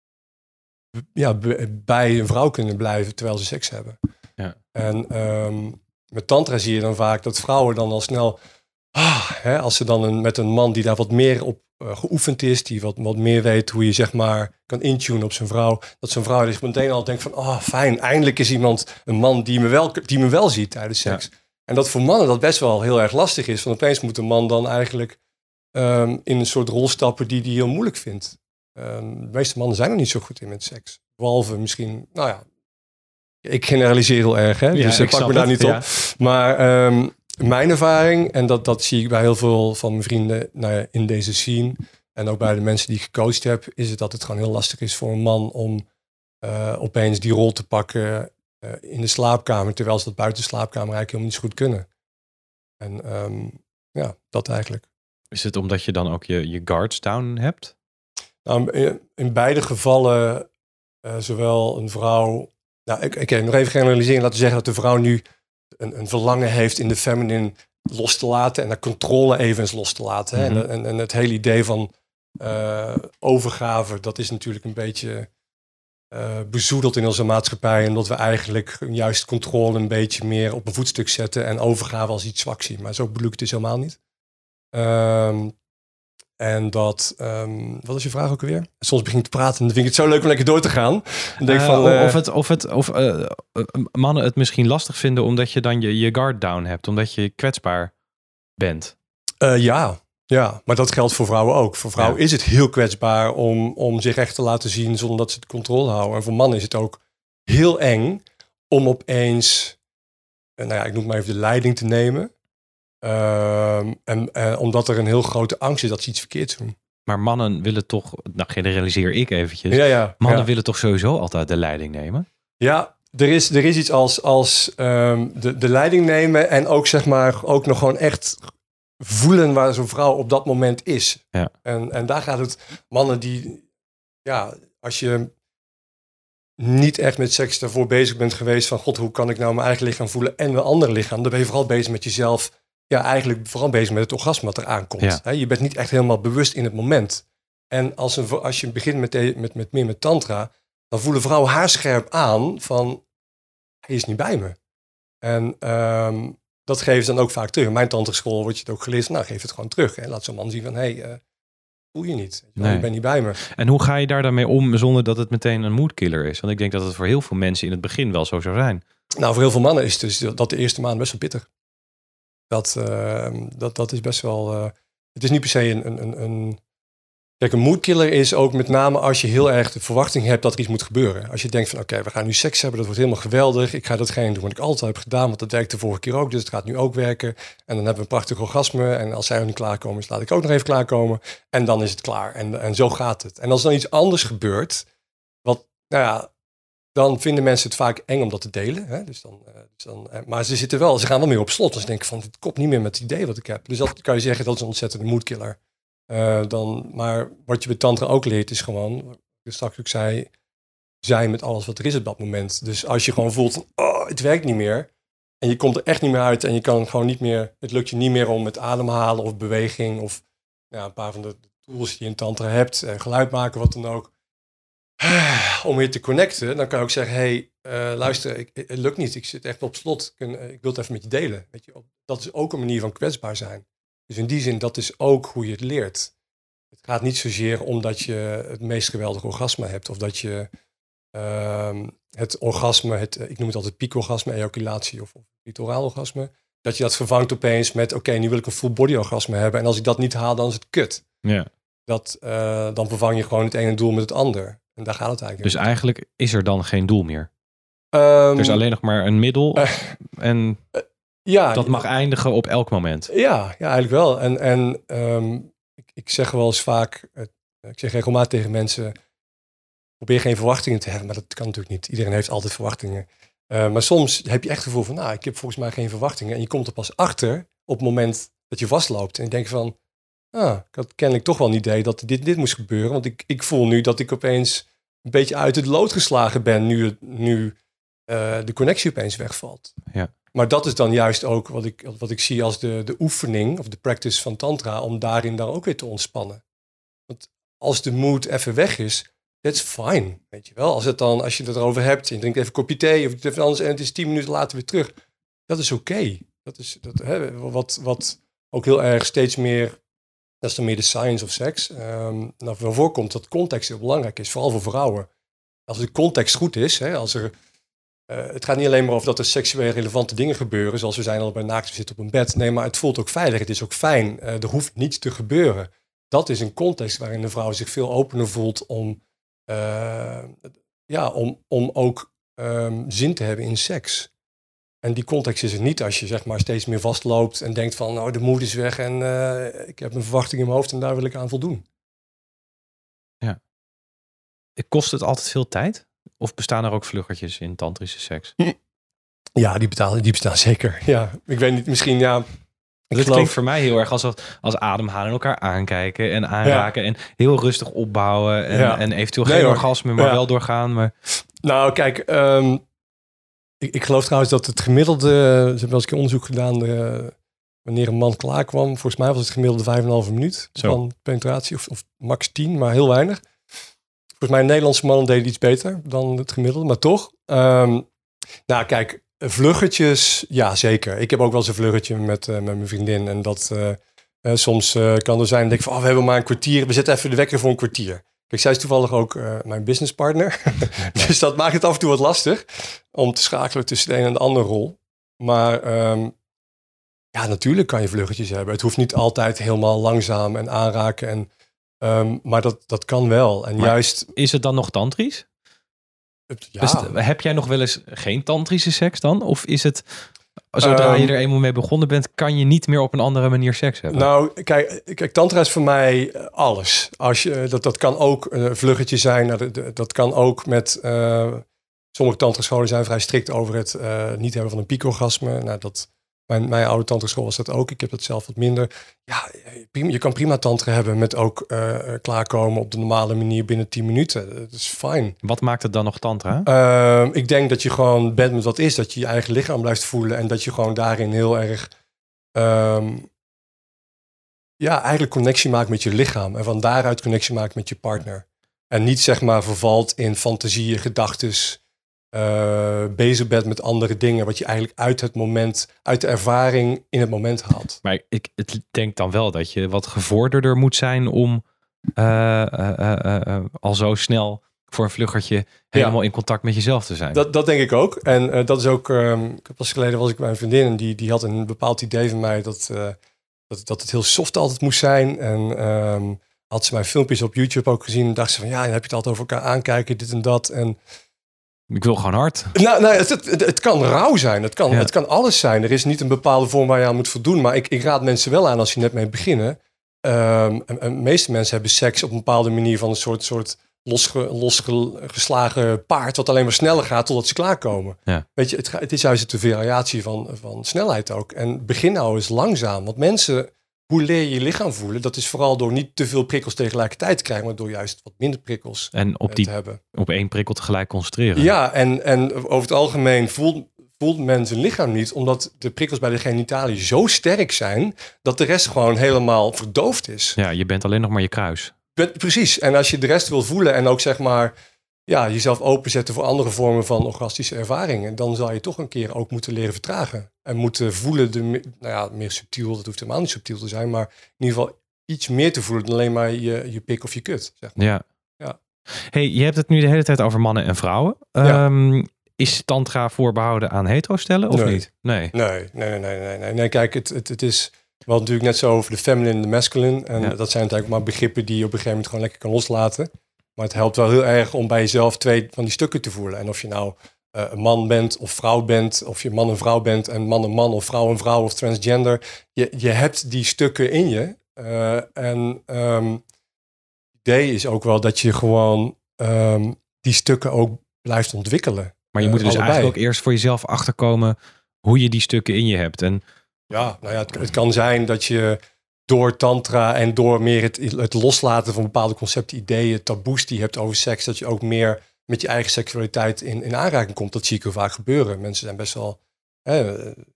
ja, bij een vrouw kunnen blijven terwijl ze seks hebben. Ja. En um, met tantra zie je dan vaak dat vrouwen dan al snel, ah, hè, als ze dan een, met een man die daar wat meer op uh, geoefend is, die wat, wat meer weet hoe je zeg maar kan intunen op zijn vrouw, dat zo'n vrouw zich meteen al denkt van, oh fijn, eindelijk is iemand, een man die me wel, die me wel ziet tijdens seks. Ja. En dat voor mannen dat best wel heel erg lastig is, want opeens moet een man dan eigenlijk um, in een soort rol stappen die hij heel moeilijk vindt. Um, de meeste mannen zijn er niet zo goed in met seks. Behalve misschien, nou ja, ik generaliseer heel erg, hè? Ja, dus ik pak me daar niet ja. op. Maar um, mijn ervaring, en dat, dat zie ik bij heel veel van mijn vrienden nou ja, in deze scene, en ook bij de mensen die ik gecoacht heb, is het dat het gewoon heel lastig is voor een man om uh, opeens die rol te pakken uh, in de slaapkamer, terwijl ze dat buiten de slaapkamer eigenlijk helemaal niet zo goed kunnen. En um, ja, dat eigenlijk. Is het omdat je dan ook je, je guards down hebt? Nou, in, in beide gevallen, uh, zowel een vrouw. Nou, ik, ik nog even generaliseren. Laten we zeggen dat de vrouw nu een, een verlangen heeft in de feminine los te laten en de controle even eens los te laten. Hè? Mm-hmm. En, en, en het hele idee van uh, overgave, dat is natuurlijk een beetje uh, bezoedeld in onze maatschappij. Omdat we eigenlijk juist controle een beetje meer op een voetstuk zetten en overgave als iets zwak zien. Maar zo bedoel ik het dus helemaal niet. Um, En dat, um, wat is je vraag ook alweer? Soms begin ik te praten en dan vind ik het zo leuk om lekker door te gaan. Dan denk uh, van, uh, of het, of, het, of uh, mannen het misschien lastig vinden omdat je dan je, je guard down hebt. Omdat je kwetsbaar bent. Uh, ja, ja, maar dat geldt voor vrouwen ook. Voor vrouwen ja. is het heel kwetsbaar om, om zich echt te laten zien zonder dat ze de controle houden. En voor mannen is het ook heel eng om opeens, uh, nou ja, ik noem maar even de leiding te nemen. Uh, en uh, omdat er een heel grote angst is dat ze iets verkeerds doen. Maar mannen willen toch, nou generaliseer ik eventjes. Ja, ja, mannen ja. willen toch sowieso altijd de leiding nemen? Ja, er is, er is iets als, als um, de, de leiding nemen en ook zeg maar ook nog gewoon echt voelen waar zo'n vrouw op dat moment is. Ja. En, en daar gaat het, mannen die, ja, als je niet echt met seks daarvoor bezig bent geweest van god, hoe kan ik nou mijn eigen lichaam voelen en mijn andere lichaam, dan ben je vooral bezig met jezelf. Ja, eigenlijk vooral bezig met het orgasme wat er aankomt. Ja. He, je bent niet echt helemaal bewust in het moment. En als, een, als je begint met, de, met, met meer met tantra, dan voelen vrouwen haarscherp aan van, hij is niet bij me. En um, dat geven ze dan ook vaak terug. In mijn tantraschool wordt je het ook geleerd van, nou, geef het gewoon terug. Hè. Laat zo'n man zien van, hé, hey, uh, voel je niet. Je, nee. je bent niet bij me. En hoe ga je daar dan mee om zonder dat het meteen een moodkiller is? Want ik denk dat het voor heel veel mensen in het begin wel zo zou zijn. Nou, voor heel veel mannen is het dus dat de eerste maand best wel pittig. Dat, uh, dat, dat is best wel... Uh, het is niet per se een... een, een, een Kijk, een moodkiller is ook met name als je heel erg de verwachting hebt dat er iets moet gebeuren. Als je denkt van oké, okay, we gaan nu seks hebben, dat wordt helemaal geweldig. Ik ga datgene doen wat ik altijd heb gedaan, want dat werkte de vorige keer ook, dus het gaat nu ook werken. En dan hebben we een prachtig orgasme en als zij nog niet klaarkomen, dus laat ik ook nog even klaarkomen. En dan is het klaar. En, en zo gaat het. En als er dan iets anders gebeurt, wat, nou ja, dan vinden mensen het vaak eng om dat te delen. Hè? Dus dan, uh, dus dan, uh, maar ze zitten wel, ze gaan wel meer op slot. Dus ze denken van, dit klopt niet meer met het idee wat ik heb. Dus dat kan je zeggen, dat is een ontzettende moodkiller. Uh, dan, maar wat je bij tantra ook leert is gewoon, wat ik straks ook zei, zijn met alles wat er is op dat moment. Dus als je gewoon voelt, oh, het werkt niet meer. En je komt er echt niet meer uit en je kan gewoon niet meer, het lukt je niet meer om met ademhalen of beweging of ja, een paar van de tools die je in tantra hebt, uh, geluid maken, wat dan ook. Uh, om weer te connecten, dan kan je ook zeggen, hey, uh, luister, ik, het lukt niet. Ik zit echt op slot. Ik, uh, ik wil het even met je delen. Weet je? Dat is ook een manier van kwetsbaar zijn. Dus in die zin, dat is ook hoe je het leert. Het gaat niet zozeer omdat je het meest geweldige orgasme hebt. Of dat je uh, het orgasme, het, ik noem het altijd piekorgasme, ejaculatie of, of clitoraal orgasme. Dat je dat vervangt opeens met, oké, okay, nu wil ik een full body orgasme hebben. En als ik dat niet haal, dan is het kut. Ja. Dat, uh, dan vervang je gewoon het ene doel met het ander. En daar gaat het eigenlijk Dus niet. eigenlijk is er dan geen doel meer? Um, er is alleen nog maar een middel. Uh, en... Uh, Ja, dat mag eindigen op elk moment. Ja, ja eigenlijk wel. En, en um, ik, ik zeg wel eens vaak, uh, ik zeg regelmatig tegen mensen, probeer geen verwachtingen te hebben, maar dat kan natuurlijk niet. Iedereen heeft altijd verwachtingen. Uh, maar soms heb je echt het gevoel van, nou, ik heb volgens mij geen verwachtingen. En je komt er pas achter op het moment dat je vastloopt. En je denkt van, ah, ik had kennelijk toch wel een idee dat dit, dit moest gebeuren. Want ik, ik voel nu dat ik opeens een beetje uit het lood geslagen ben, nu, nu uh, de connectie opeens wegvalt. Ja. Maar dat is dan juist ook wat ik, wat ik zie als de, de oefening of de practice van tantra, om daarin dan ook weer te ontspannen. Want als de mood even weg is, that's fine, weet je wel. Als, het dan, als je het erover hebt, en je drinkt even een kopje thee of even anders en het is tien minuten later weer terug, dat is oké. Okay. Dat is dat, hè, wat, wat ook heel erg steeds meer, dat is dan meer de science of sex, um, nou, voorkomt dat context heel belangrijk is, vooral voor vrouwen. Als de context goed is, hè, als er... Uh, het gaat niet alleen maar over dat er seksueel relevante dingen gebeuren, zoals we zijn al bij naakt, we zitten op een bed. Nee, maar het voelt ook veilig. Het is ook fijn. Uh, er hoeft niets te gebeuren. Dat is een context waarin de vrouw zich veel opener voelt om, uh, ja, om, om ook um, zin te hebben in seks. En die context is er niet als je zeg maar steeds meer vastloopt en denkt van, nou, de moed is weg en uh, ik heb een verwachting in mijn hoofd en daar wil ik aan voldoen. Ja. Kost het altijd veel tijd? Of bestaan er ook vluggertjes in tantrische seks? Ja, die, betalen, die bestaan zeker. Ja, ik weet niet, misschien ja. Ik het geloof... klinkt voor mij heel erg als, als ademhalen, elkaar aankijken en aanraken. Ja. En heel rustig opbouwen. En, ja. en eventueel nee, geen hoor. orgasme, maar ja. wel doorgaan. Maar... Nou, kijk, um, ik, ik geloof trouwens dat het gemiddelde... Ze hebben wel eens een onderzoek gedaan... Uh, wanneer een man klaar kwam. Volgens mij was het gemiddelde vijf en een halve minuut Zo. van penetratie. Of, of max tien, maar heel weinig. Volgens mij Nederlandse mannen deden iets beter dan het gemiddelde, maar toch. Um, nou, kijk, vluggetjes, ja zeker. Ik heb ook wel eens een vluggetje met, uh, met mijn vriendin. En dat uh, uh, soms uh, kan er zijn, denk ik van, oh, we hebben maar een kwartier. We zetten even de wekker voor een kwartier. Kijk, zij is toevallig ook uh, mijn businesspartner. Dus dat maakt het af en toe wat lastig om te schakelen tussen de een en de andere rol. Maar um, ja, natuurlijk kan je vluggetjes hebben. Het hoeft niet altijd helemaal langzaam en aanraken en... Um, maar dat, dat kan wel. En maar juist... Is het dan nog tantrisch? Ja. Dus heb jij nog wel eens geen tantrische seks dan? Of is het, zodra um, je er eenmaal mee begonnen bent, kan je niet meer op een andere manier seks hebben? Nou, kijk, kijk tantra is voor mij alles. Als je, dat, dat kan ook een vluggetje zijn. Dat, dat kan ook met... Uh, sommige tantrascholen zijn vrij strikt over het uh, niet hebben van een piekorgasme. Nou, dat... Mijn, mijn oude tantra-school was dat ook. Ik heb dat zelf wat minder. Ja, prima, je kan prima tantra hebben met ook uh, klaarkomen op de normale manier binnen tien minuten. Dat is fijn. Wat maakt het dan nog tantra? Uh, ik denk dat je gewoon bent met wat is. Dat je je eigen lichaam blijft voelen. En dat je gewoon daarin heel erg... Um, ja, eigenlijk connectie maakt met je lichaam. En van daaruit connectie maakt met je partner. En niet zeg maar vervalt in fantasieën, gedachtes... Uh, bezig bent met andere dingen, wat je eigenlijk uit het moment, uit de ervaring in het moment haalt. Maar ik, ik denk dan wel dat je wat gevorderder moet zijn om uh, uh, uh, uh, al zo snel voor een vluggertje helemaal ja. in contact met jezelf te zijn. Dat, dat denk ik ook. En uh, dat is ook, um, ik heb pas geleden was ik bij een vriendin en die, die had een bepaald idee van mij dat, uh, dat, dat het heel soft altijd moest zijn. En um, had ze mijn filmpjes op YouTube ook gezien en dacht ze van ja, dan heb je het altijd over elkaar aankijken, dit en dat. En ik wil gewoon hard. Nou, nou het, het, het kan rauw zijn. Het kan, ja. het kan alles zijn. Er is niet een bepaalde vorm waar je aan moet voldoen. Maar ik, ik raad mensen wel aan als je net mee beginnen. Um, en, en de meeste mensen hebben seks op een bepaalde manier van een soort, soort losge, losgeslagen paard. Wat alleen maar sneller gaat totdat ze klaarkomen. Ja. Weet je, het, het is juist de variatie van, van snelheid ook. En begin nou eens langzaam. Want mensen, hoe leer je je lichaam voelen? Dat is vooral door niet te veel prikkels tegelijkertijd te krijgen, maar door juist wat minder prikkels en op die, te hebben. Op één prikkel tegelijk concentreren. Ja, en, en over het algemeen voelt, voelt men zijn lichaam niet, omdat de prikkels bij de genitaliën zo sterk zijn, dat de rest gewoon helemaal verdoofd is. Ja, je bent alleen nog maar je kruis. Ben, precies. En als je de rest wil voelen en ook zeg maar ja, jezelf openzetten voor andere vormen van orgastische ervaringen, dan zal je toch een keer ook moeten leren vertragen. En moeten voelen, de, nou ja, meer subtiel, dat hoeft helemaal niet subtiel te zijn, maar in ieder geval iets meer te voelen dan alleen maar je, je pik of je kut. Zeg maar. Ja. ja. Hey, je hebt het nu de hele tijd over mannen en vrouwen. Ja. Um, is tantra voorbehouden aan hetero-stellen of nee. niet? Nee. Nee, nee, nee, nee, nee, nee. nee kijk, het, het, het is... We hadden natuurlijk net zo over de feminine en de masculine. En ja. dat zijn natuurlijk maar begrippen die je op een gegeven moment gewoon lekker kan loslaten. Maar het helpt wel heel erg om bij jezelf twee van die stukken te voelen. En of je nou uh, een man bent of vrouw bent, of je man en vrouw bent en man en man of vrouw en vrouw of transgender. Je, je hebt die stukken in je. Uh, en um, het idee is ook wel dat je gewoon um, die stukken ook blijft ontwikkelen. Maar je moet er dus uh, eigenlijk ook eerst voor jezelf achterkomen hoe je die stukken in je hebt. En ja, nou ja, het, het kan zijn dat je door tantra en door meer het, het loslaten van bepaalde concepten, ideeën, taboes die je hebt over seks, dat je ook meer met je eigen seksualiteit in, in aanraking komt. Dat zie ik heel vaak gebeuren. Mensen zijn best wel, hè,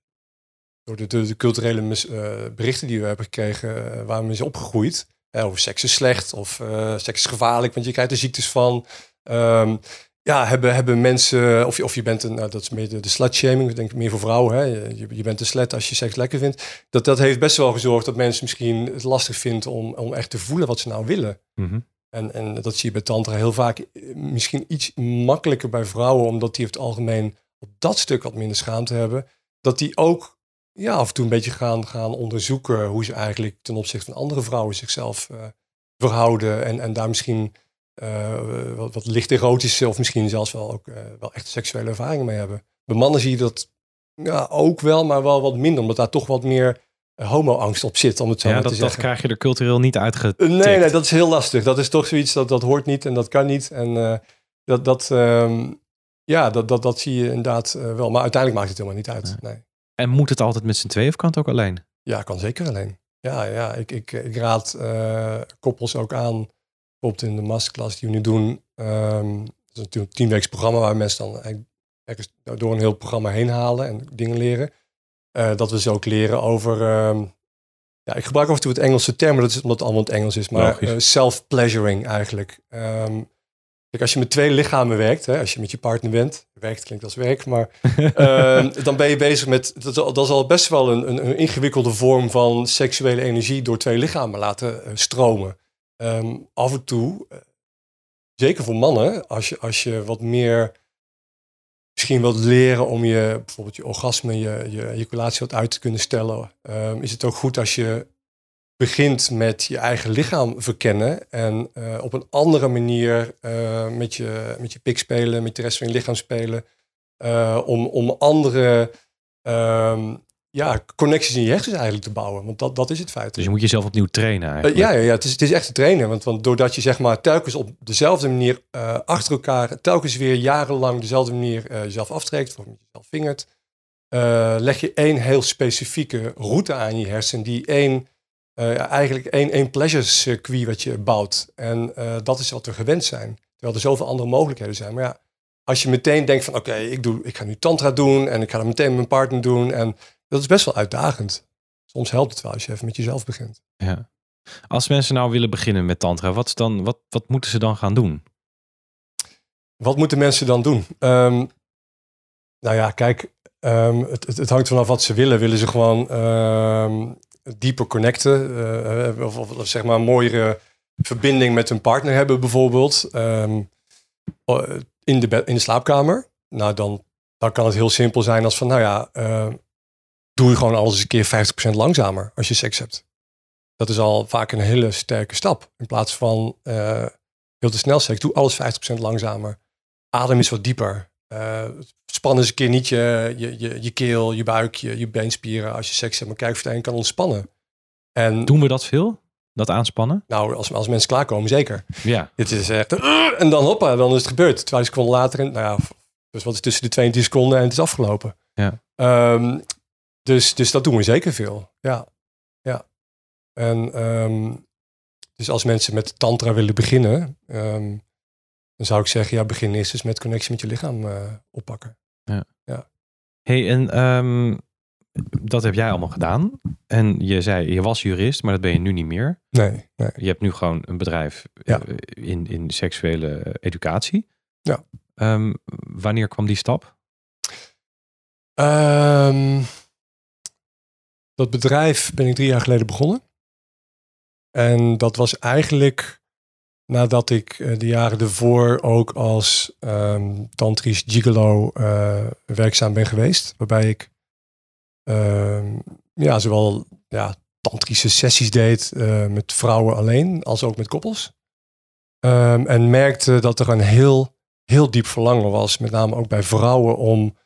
door de, de, de culturele mis, uh, berichten die we hebben gekregen, uh, waar mensen opgegroeid. Hè, over seks is slecht of uh, seks is gevaarlijk, want je krijgt er ziektes van. Um, Ja, hebben, hebben mensen, of je, of je bent een, nou, dat is meer de, de slutshaming, denk ik meer voor vrouwen. Hè? Je, je bent een slet als je seks lekker vindt. Dat, dat heeft best wel gezorgd dat mensen misschien het lastig vinden om, om echt te voelen wat ze nou willen. Mm-hmm. En, en dat zie je bij tantra heel vaak misschien iets makkelijker bij vrouwen, omdat die over het algemeen op dat stuk wat minder schaamte hebben. Dat die ook ja, af en toe een beetje gaan, gaan onderzoeken hoe ze eigenlijk ten opzichte van andere vrouwen zichzelf uh, verhouden. En, en daar misschien Uh, wat, wat licht erotische of misschien zelfs wel ook uh, wel echt seksuele ervaringen mee hebben. Bij mannen zie je dat ja, ook wel, maar wel wat minder, omdat daar toch wat meer uh, homo-angst op zit, om het zo ja, maar dat, te zeggen. Dat krijg je er cultureel niet uitgetikt. Uh, nee, nee, dat is heel lastig. Dat is toch zoiets dat dat hoort niet en dat kan niet. En uh, dat, dat, um, ja, dat, dat, dat zie je inderdaad uh, wel. Maar uiteindelijk maakt het helemaal niet uit. Nee. Nee. En moet het altijd met z'n tweeën of kan het ook alleen? Ja, kan zeker alleen. Ja, ja ik, ik, ik raad uh, koppels ook aan. Bijvoorbeeld in de masterclass die we nu doen. Um, dat is natuurlijk een tienweeks programma waar mensen dan eigenlijk door een heel programma heen halen en dingen leren. Uh, dat we ze ook leren over... Um, ja, ik gebruik af en toe het Engelse term, maar dat is omdat het allemaal in het Engels is. Maar uh, self-pleasuring eigenlijk. Um, kijk, als je met twee lichamen werkt, hè, als je met je partner bent, werkt klinkt als werk, maar uh, dan ben je bezig met, dat, dat is al best wel een, een, een ingewikkelde vorm van seksuele energie door twee lichamen laten uh, stromen. Um, af en toe, uh, zeker voor mannen, als je, als je wat meer misschien wilt leren om je, bijvoorbeeld je orgasme, je, je ejaculatie wat uit te kunnen stellen, um, is het ook goed als je begint met je eigen lichaam verkennen en uh, op een andere manier uh, met, je, met je pik spelen, met de rest van je lichaam spelen, uh, om, om andere um, ja, connecties in je hersens eigenlijk te bouwen. Want dat, dat is het feit. Dus je moet jezelf opnieuw trainen eigenlijk. Uh, ja, ja, ja het, is, het is echt te trainen. Want, want doordat je zeg maar telkens op dezelfde manier uh, achter elkaar, telkens weer jarenlang dezelfde manier uh, jezelf aftrekt, of met jezelf vingert, uh, leg je één heel specifieke route aan je hersen die één, uh, eigenlijk één, één pleasure circuit wat je bouwt. En uh, dat is wat we gewend zijn. Terwijl er zoveel andere mogelijkheden zijn. Maar ja, als je meteen denkt van oké, okay, ik doe, ik ga nu tantra doen en ik ga dat meteen met mijn partner doen. En dat is best wel uitdagend. Soms helpt het wel als je even met jezelf begint. Ja. Als mensen nou willen beginnen met tantra, wat, is dan, wat, wat moeten ze dan gaan doen? Wat moeten mensen dan doen? Um, nou ja, kijk, um, het, het, het hangt vanaf wat ze willen. Willen ze gewoon um, dieper connecten? Uh, of, of zeg maar een mooiere verbinding met hun partner hebben bijvoorbeeld. Um, in, de bed, in de slaapkamer. Nou, dan, dan kan het heel simpel zijn als van, nou ja, uh, doe je gewoon alles eens een keer vijftig procent langzamer als je seks hebt. Dat is al vaak een hele sterke stap. In plaats van uh, heel te snel seks, doe alles vijftig procent langzamer. Adem is wat dieper. Uh, span eens een keer niet je, je, je, je keel, je buik, je, je beenspieren als je seks hebt. Maar kijk of je het kan ontspannen. En, doen we dat veel? Dat aanspannen? Nou, als, als mensen klaarkomen, zeker. Ja. Dit is echt... Uh, en dan hoppa, dan is het gebeurd. Twee seconden later. En, nou ja, dus wat is tussen de twee en drie seconden en het is afgelopen. Ja. Um, dus, dus dat doen we zeker veel. Ja. Ja. En um, dus als mensen met tantra willen beginnen, um, dan zou ik zeggen, ja, begin eerst eens met connectie met je lichaam uh, oppakken. Ja. Ja. Hey, en um, dat heb jij allemaal gedaan. En je zei, je was jurist, maar dat ben je nu niet meer. Nee, nee. Je hebt nu gewoon een bedrijf ja. uh, in, in seksuele educatie. Ja. Um, wanneer kwam die stap? Um, dat bedrijf ben ik drie jaar geleden begonnen. En dat was eigenlijk nadat ik uh, de jaren ervoor ook als um, tantrisch gigolo uh, werkzaam ben geweest. Waarbij ik uh, ja, zowel ja, tantrische sessies deed uh, met vrouwen alleen als ook met koppels. Um, en merkte dat er een heel, heel diep verlangen was, met name ook bij vrouwen, om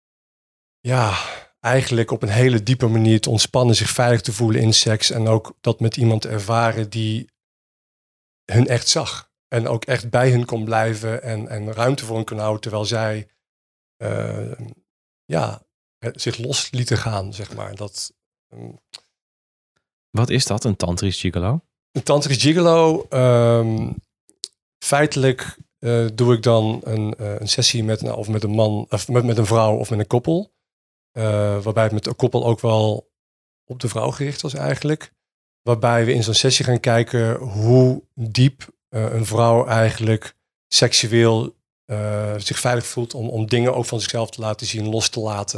ja, eigenlijk op een hele diepe manier te ontspannen, zich veilig te voelen in seks en ook dat met iemand te ervaren die hun echt zag. En ook echt bij hun kon blijven en, en ruimte voor hen kon houden, terwijl zij uh, ja, zich los lieten gaan, zeg maar. Dat, um, Wat is dat, een tantrisch gigolo? Een tantrisch gigolo, um, feitelijk uh, doe ik dan een, uh, een sessie met, nou, of met een man, of met, met een vrouw of met een koppel. Uh, waarbij het met een koppel ook wel op de vrouw gericht was eigenlijk. Waarbij we in zo'n sessie gaan kijken hoe diep uh, een vrouw eigenlijk seksueel uh, zich veilig voelt om, om dingen ook van zichzelf te laten zien, los te laten.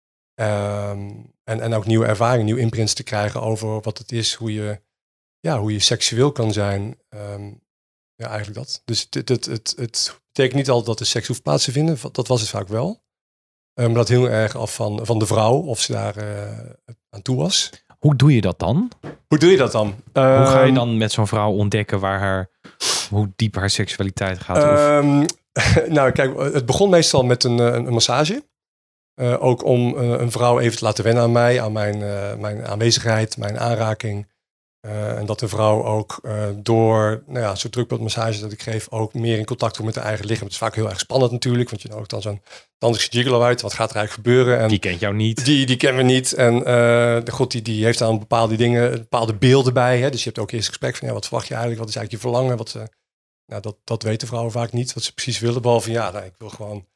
Um, en, en ook nieuwe ervaringen, nieuwe imprints te krijgen over wat het is, hoe je, ja, hoe je seksueel kan zijn. Um, ja, eigenlijk dat. Dus het, het, het, het betekent niet altijd dat de seks hoeft plaats te vinden. Dat was het vaak wel. Um, maar dat heel erg af van, van de vrouw, of ze daar uh, aan toe was. Hoe doe je dat dan? Hoe doe je dat dan? Um, hoe ga je dan met zo'n vrouw ontdekken waar haar, hoe diep haar seksualiteit gaat? Um, nou, kijk, het begon meestal met een, een, een massage. Uh, ook om uh, een vrouw even te laten wennen aan mij, aan mijn, uh, mijn aanwezigheid, mijn aanraking. Uh, en dat de vrouw ook uh, door nou ja, zo'n drukbeeldmassage dat ik geef ook meer in contact komt met haar eigen lichaam. Het is vaak heel erg spannend natuurlijk, want je nodigt dan zo'n tantrische gigolo uit. Wat gaat er eigenlijk gebeuren? En die kent jou niet. Die, die kennen we niet. En uh, de god die, die heeft dan bepaalde dingen, bepaalde beelden bij. Hè? Dus je hebt ook eerst gesprek van ja, wat verwacht je eigenlijk? Wat is eigenlijk je verlangen? Wat ze, nou, dat, dat weten vrouwen vaak niet, wat ze precies willen. Behalve ja, nou, ik wil gewoon...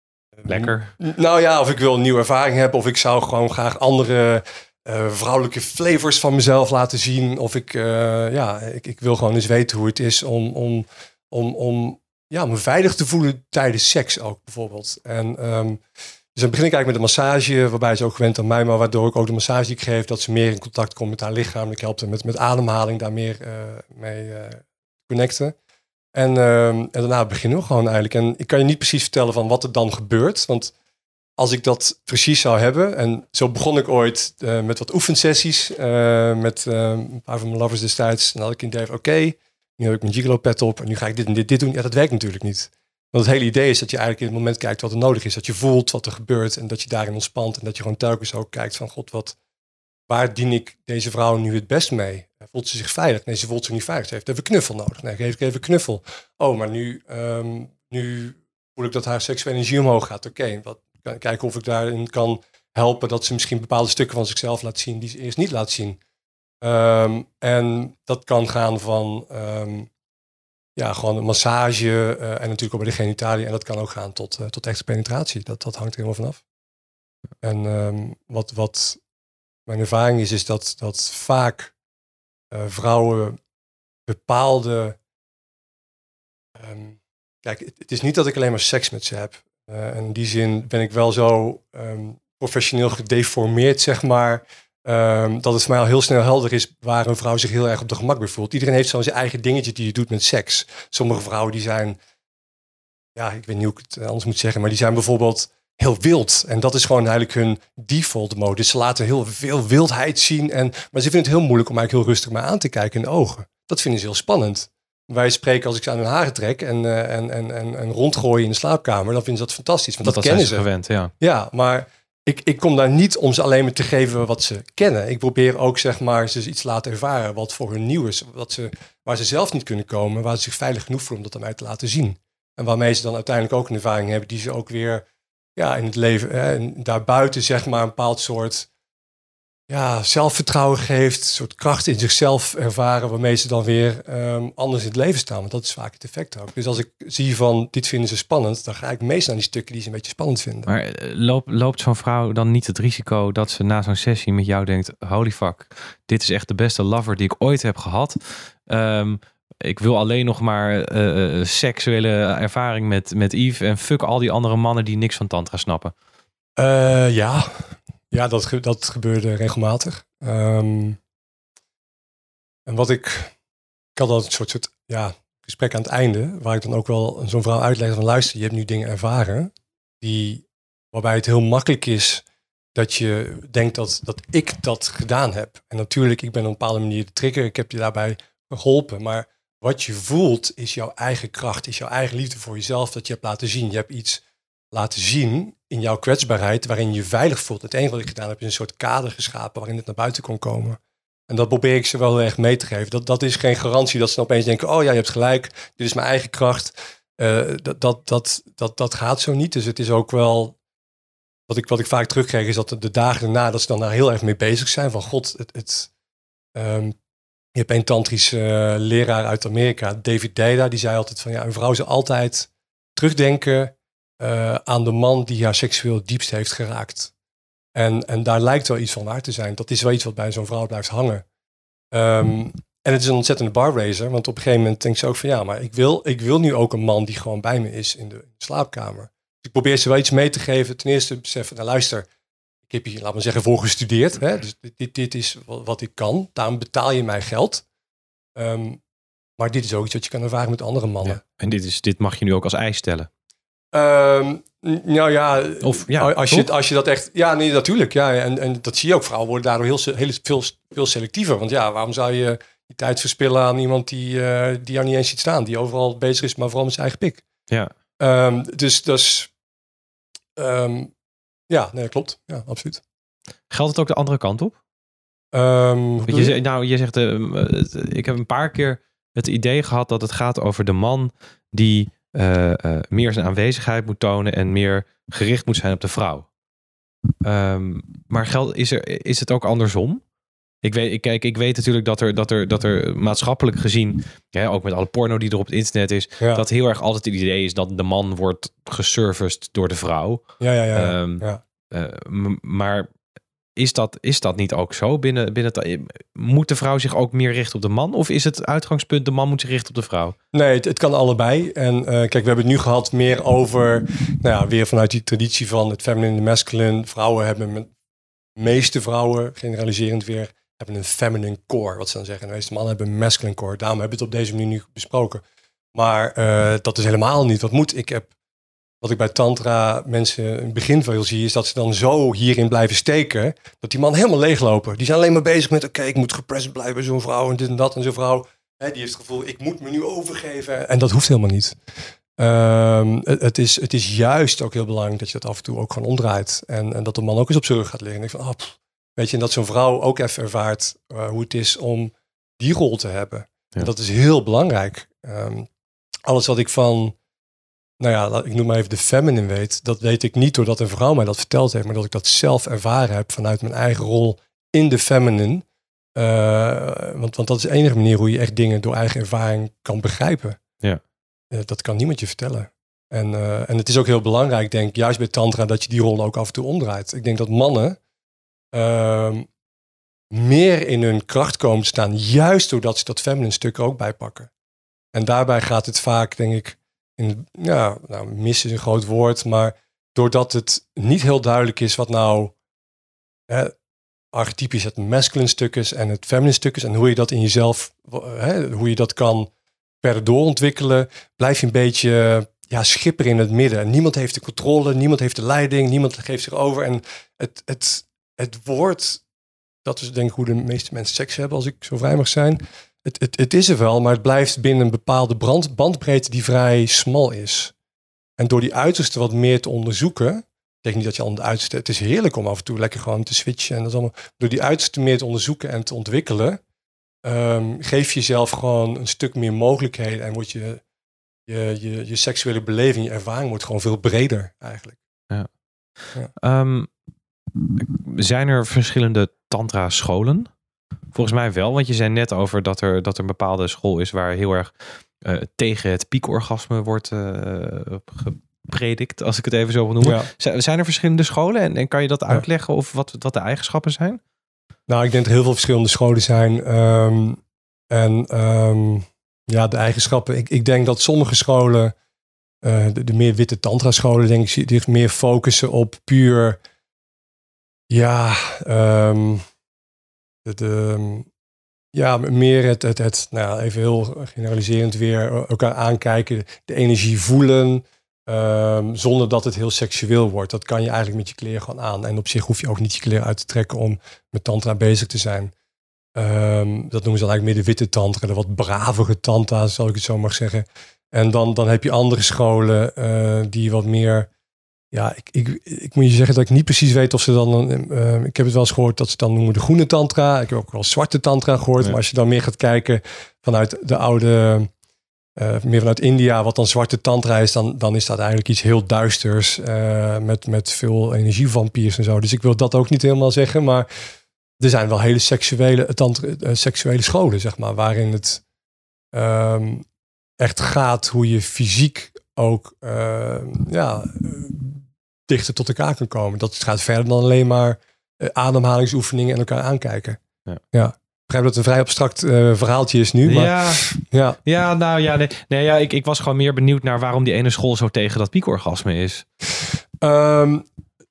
Lekker. Nou ja, of ik wil een nieuwe ervaring hebben, of ik zou gewoon graag andere uh, vrouwelijke flavors van mezelf laten zien. Of ik, uh, ja, ik, ik wil gewoon eens weten hoe het is om, om, om, om ja, me veilig te voelen tijdens seks ook bijvoorbeeld. En um, dus dan begin ik eigenlijk met een massage, waarbij ze ook gewend aan mij, maar waardoor ik ook de massage die ik geef, dat ze meer in contact komt met haar lichaam. Ik help haar met, met ademhaling daar meer uh, mee uh, connecten. En, uh, en daarna beginnen we gewoon eigenlijk. En ik kan je niet precies vertellen van wat er dan gebeurt. Want als ik dat precies zou hebben... En zo begon ik ooit uh, met wat oefensessies. Uh, met uh, een paar van mijn lovers destijds. En dan had ik een idee van oké, okay, nu heb ik mijn gigolo pet op. En nu ga ik dit en dit, dit doen. Ja, dat werkt natuurlijk niet. Want het hele idee is dat je eigenlijk in het moment kijkt wat er nodig is. Dat je voelt wat er gebeurt. En dat je daarin ontspant. En dat je gewoon telkens ook kijkt van god, wat, waar dien ik deze vrouw nu het best mee? Voelt ze zich veilig? Nee, ze voelt zich niet veilig. Ze heeft even knuffel nodig. Nee, geef ik even knuffel. Oh, maar nu, um, nu voel ik dat haar seksuele energie omhoog gaat. Oké, okay, wat kijken of ik daarin kan helpen dat ze misschien bepaalde stukken van zichzelf laat zien die ze eerst niet laat zien. Um, en dat kan gaan van um, ja, gewoon een massage uh, en natuurlijk ook bij de genitalie. En dat kan ook gaan tot, uh, tot echte penetratie. Dat, dat hangt er helemaal vanaf. En um, wat, wat mijn ervaring is, is dat, dat vaak uh, vrouwen bepaalde... Um, kijk, het, het is niet dat ik alleen maar seks met ze heb. Uh, en in die zin ben ik wel zo um, professioneel gedeformeerd, zeg maar... Um, dat het voor mij al heel snel helder is waar een vrouw zich heel erg op de gemak bij voelt. Iedereen heeft zo zijn eigen dingetje die je doet met seks. Sommige vrouwen die zijn, ja, ik weet niet hoe ik het anders moet zeggen, maar die zijn bijvoorbeeld heel wild. En dat is gewoon eigenlijk hun default mode. Dus ze laten heel veel wildheid zien. En, maar ze vinden het heel moeilijk om eigenlijk heel rustig maar aan te kijken in de ogen. Dat vinden ze heel spannend. Wij spreken als ik ze aan hun haren trek en, uh, en, en, en, en rondgooien in de slaapkamer, dan vinden ze dat fantastisch. Want dat, dat kennen zijn ze gewend, ja. Ja, maar... Ik, ik kom daar niet om ze alleen maar te geven wat ze kennen. Ik probeer ook, zeg maar, ze iets te laten ervaren wat voor hun nieuw is. Wat ze, waar ze zelf niet kunnen komen, waar ze zich veilig genoeg voelen om dat aan mij te laten zien. En waarmee ze dan uiteindelijk ook een ervaring hebben die ze ook weer ja, in het leven, hè, daarbuiten, zeg maar, een bepaald soort ja, zelfvertrouwen geeft. Een soort kracht in zichzelf ervaren, waarmee ze dan weer um, anders in het leven staan. Want dat is vaak het effect ook. Dus als ik zie van, dit vinden ze spannend, dan ga ik meest naar die stukken die ze een beetje spannend vinden. Maar loopt, loopt zo'n vrouw dan niet het risico dat ze na zo'n sessie met jou denkt, holy fuck, dit is echt de beste lover die ik ooit heb gehad. Um, ik wil alleen nog maar uh, seksuele ervaring met, met Yves en fuck al die andere mannen die niks van tantra snappen. Uh, ja... Ja, dat, ge- dat gebeurde regelmatig. Um, en wat ik... Ik had altijd een soort, soort ja, gesprek aan het einde, waar ik dan ook wel zo'n vrouw uitleg van, luister, je hebt nu dingen ervaren, die, waarbij het heel makkelijk is dat je denkt dat, dat ik dat gedaan heb. En natuurlijk, ik ben op een bepaalde manier de trigger, ik heb je daarbij geholpen, maar wat je voelt is jouw eigen kracht, is jouw eigen liefde voor jezelf dat je hebt laten zien. Je hebt iets laten zien in jouw kwetsbaarheid, waarin je je veilig voelt. Het enige wat ik gedaan heb, is een soort kader geschapen waarin het naar buiten kon komen. En dat probeer ik ze wel heel erg mee te geven. Dat, dat is geen garantie dat ze dan opeens denken, oh ja, je hebt gelijk, dit is mijn eigen kracht. Uh, dat, dat, dat, dat, dat gaat zo niet. Dus het is ook wel, wat ik, wat ik vaak terugkreeg, is dat de, de dagen daarna, dat ze dan daar heel erg mee bezig zijn. Van god, het, het, um, je hebt een tantrische uh, leraar uit Amerika, David Deida, die zei altijd van, ja, een vrouw zal altijd terugdenken Uh, aan de man die haar seksueel het diepst heeft geraakt. En, en daar lijkt wel iets van waar te zijn. Dat is wel iets wat bij zo'n vrouw blijft hangen. Um, en het is een ontzettende barraiser, want op een gegeven moment denkt ze ook van, ja, maar ik wil, ik wil nu ook een man die gewoon bij me is in de, in de slaapkamer. Dus ik probeer ze wel iets mee te geven. Ten eerste beseffen, nou luister, ik heb hier, laat maar zeggen, voor gestudeerd. Hè? Dus dit, dit is wat, wat ik kan. Daarom betaal je mij geld. Um, maar dit is ook iets wat je kan ervaren met andere mannen. Ja, en dit, is, dit mag je nu ook als eis stellen. Um, nou ja, of, ja als, je, als je dat echt... Ja, nee, natuurlijk. Ja, en, en dat zie je ook. Vrouwen worden daardoor heel, heel veel, veel selectiever. Want ja, waarom zou je die tijd verspillen aan iemand die, uh, die jou niet eens ziet staan? Die overal bezig is, maar vooral met zijn eigen pik. Ja. Um, dus dat is... Um, ja, nee, klopt. Ja, absoluut. Geldt het ook de andere kant op? Um, je, je? Nou, je zegt... Uh, ik heb een paar keer het idee gehad dat het gaat over de man die... Uh, uh, meer zijn aanwezigheid moet tonen en meer gericht moet zijn op de vrouw. Um, maar geld, is, er, is het ook andersom? Ik weet, ik, kijk, ik weet natuurlijk dat er, dat, er, dat er maatschappelijk gezien, ja, ook met alle porno die er op het internet is, ja. dat heel erg altijd het idee is dat de man wordt geserviced door de vrouw. Ja, ja, ja. Um, ja. Uh, m- maar is dat, is dat niet ook zo? Binnen, binnen het, moet de vrouw zich ook meer richten op de man? Of is het uitgangspunt de man moet zich richten op de vrouw? Nee, het, het kan allebei. En uh, kijk, we hebben het nu gehad meer over... Nou ja, weer vanuit die traditie van het feminine en de masculine. Vrouwen hebben... Met, de meeste vrouwen, generaliserend weer... hebben een feminine core, wat ze dan zeggen. De meeste mannen hebben een masculine core. Daarom hebben we het op deze manier nu besproken. Maar uh, dat is helemaal niet wat moet. Ik heb... Wat ik bij tantra mensen in het begin veel zie, is dat ze dan zo hierin blijven steken, dat die man helemaal leeglopen. Die zijn alleen maar bezig met, oké, okay, ik moet gepresent blijven bij zo'n vrouw en dit en dat. En zo'n vrouw, hè, die heeft het gevoel, ik moet me nu overgeven. En dat hoeft helemaal niet. Um, het, het, is, het is juist ook heel belangrijk dat je dat af en toe ook gewoon omdraait. En, en dat de man ook eens op zijn rug gaat liggen. En ik van, oh, pff, weet je, en dat zo'n vrouw ook even ervaart uh, hoe het is om die rol te hebben. Ja. En dat is heel belangrijk. Um, alles wat ik van... nou ja, ik noem maar even de feminine weet. Dat weet ik niet doordat een vrouw mij dat verteld heeft, maar dat ik dat zelf ervaren heb vanuit mijn eigen rol in de feminine. Uh, want, want dat is de enige manier hoe je echt dingen door eigen ervaring kan begrijpen. Ja. Uh, dat kan niemand je vertellen. En, uh, en het is ook heel belangrijk, denk ik, juist bij tantra, dat je die rol ook af en toe omdraait. Ik denk dat mannen uh, meer in hun kracht komen te staan, juist doordat ze dat feminine stuk er ook bijpakken. En daarbij gaat het vaak, denk ik, in, ja, nou, mis is een groot woord, maar doordat het niet heel duidelijk is wat nou hè, archetypisch het masculine stuk is en het feminine stuk is en hoe je dat in jezelf, hè, hoe je dat kan verder doorontwikkelen, blijf je een beetje ja, schipperen in het midden. En niemand heeft de controle, niemand heeft de leiding, niemand geeft zich over. En het, het, het woord, dat is denk ik hoe de meeste mensen seks hebben, als ik zo vrij mag zijn. Het, het, het is er wel, maar het blijft binnen een bepaalde brand, bandbreedte die vrij smal is. En door die uiterste wat meer te onderzoeken, ik denk niet dat je al de uiterste, het is heerlijk om af en toe lekker gewoon te switchen. En dat allemaal, door die uiterste meer te onderzoeken en te ontwikkelen, um, geef je jezelf gewoon een stuk meer mogelijkheden en wordt je, je, je, je seksuele beleving, je ervaring wordt gewoon veel breder eigenlijk. Ja. Ja. Um, zijn er verschillende tantra scholen? Volgens mij wel, want je zei net over dat er, dat er een bepaalde school is waar heel erg uh, tegen het piekorgasme wordt uh, gepredikt, als ik het even zo wil noemen. Ja. Zijn er verschillende scholen en, en kan je dat uitleggen of wat, wat de eigenschappen zijn? Nou, ik denk dat er heel veel verschillende scholen zijn. Um, en um, ja, de eigenschappen. Ik, ik denk dat sommige scholen, uh, de, de meer witte tantra scholen, denk ik, die meer focussen op puur, ja, um, De, ja, meer het, het, het nou ja, even heel generaliserend weer elkaar aankijken, de energie voelen, um, zonder dat het heel seksueel wordt. Dat kan je eigenlijk met je kleren gewoon aan. En op zich hoef je ook niet je kleren uit te trekken om met tantra bezig te zijn. Um, dat noemen ze dan eigenlijk meer de witte tantra, de wat bravere tantra, zal ik het zo maar zeggen. En dan, dan heb je andere scholen uh, die wat meer... Ja, ik, ik, ik moet je zeggen dat ik niet precies weet of ze dan... Uh, ik heb het wel eens gehoord dat ze dan noemen de groene tantra. Ik heb ook wel zwarte tantra gehoord. Ja. Maar als je dan meer gaat kijken vanuit de oude... Uh, meer vanuit India, wat dan zwarte tantra is... dan, dan is dat eigenlijk iets heel duisters. Uh, met, met veel energievampiers en zo. Dus ik wil dat ook niet helemaal zeggen. Maar er zijn wel hele seksuele, tantra, uh, seksuele scholen, zeg maar. Waarin het um, echt gaat hoe je fysiek ook... Uh, ja... dichter tot elkaar kan komen. Dat gaat verder dan alleen maar uh, ademhalingsoefeningen en elkaar aankijken. Ja. ja. Ik begrijp dat het een vrij abstract uh, verhaaltje is nu. Maar, ja. Ja. ja, nou ja, nee, nee, ja ik, ik was gewoon meer benieuwd naar waarom die ene school zo tegen dat piekorgasme is. Um,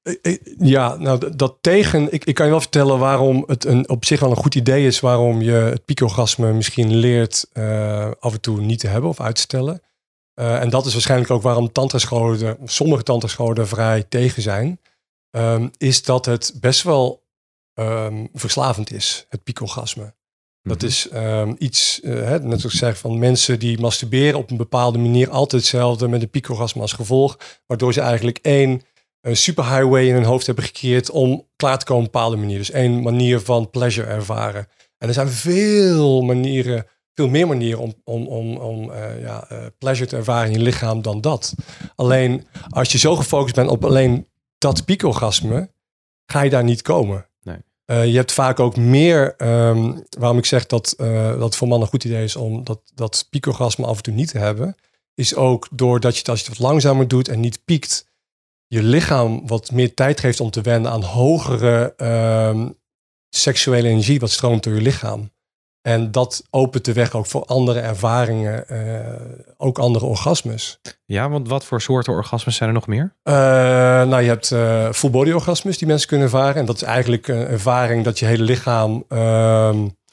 ja, nou dat tegen... Ik, ik kan je wel vertellen waarom het een, op zich wel een goed idee is waarom je het piekorgasme misschien leert uh, af en toe niet te hebben of uit te stellen. Uh, en dat is waarschijnlijk ook waarom tantrascholen, sommige tantrascholen vrij tegen zijn. Um, is dat het best wel um, verslavend is, het piekorgasme. Mm-hmm. Dat is um, iets, uh, hè, net zoals ik zeg, van mensen die masturberen op een bepaalde manier altijd hetzelfde met een piekorgasme als gevolg. Waardoor ze eigenlijk één een superhighway in hun hoofd hebben gecreëerd om klaar te komen op een bepaalde manier. Dus één manier van pleasure ervaren. En er zijn veel manieren... veel meer manieren om, om, om, om uh, ja, uh, pleasure te ervaren in je lichaam dan dat. Alleen als je zo gefocust bent op alleen dat piekorgasme, ga je daar niet komen. Nee. Uh, je hebt vaak ook meer, um, waarom ik zeg dat, uh, dat het voor mannen een goed idee is om dat, dat piekorgasme af en toe niet te hebben, is ook doordat je het als je het wat langzamer doet en niet piekt, je lichaam wat meer tijd geeft om te wennen aan hogere um, seksuele energie wat stroomt door je lichaam. En dat opent de weg ook voor andere ervaringen, uh, ook andere orgasmes. Ja, want wat voor soorten orgasmes zijn er nog meer? Uh, nou, je hebt uh, full body orgasmes die mensen kunnen ervaren. En dat is eigenlijk een ervaring dat je hele lichaam uh,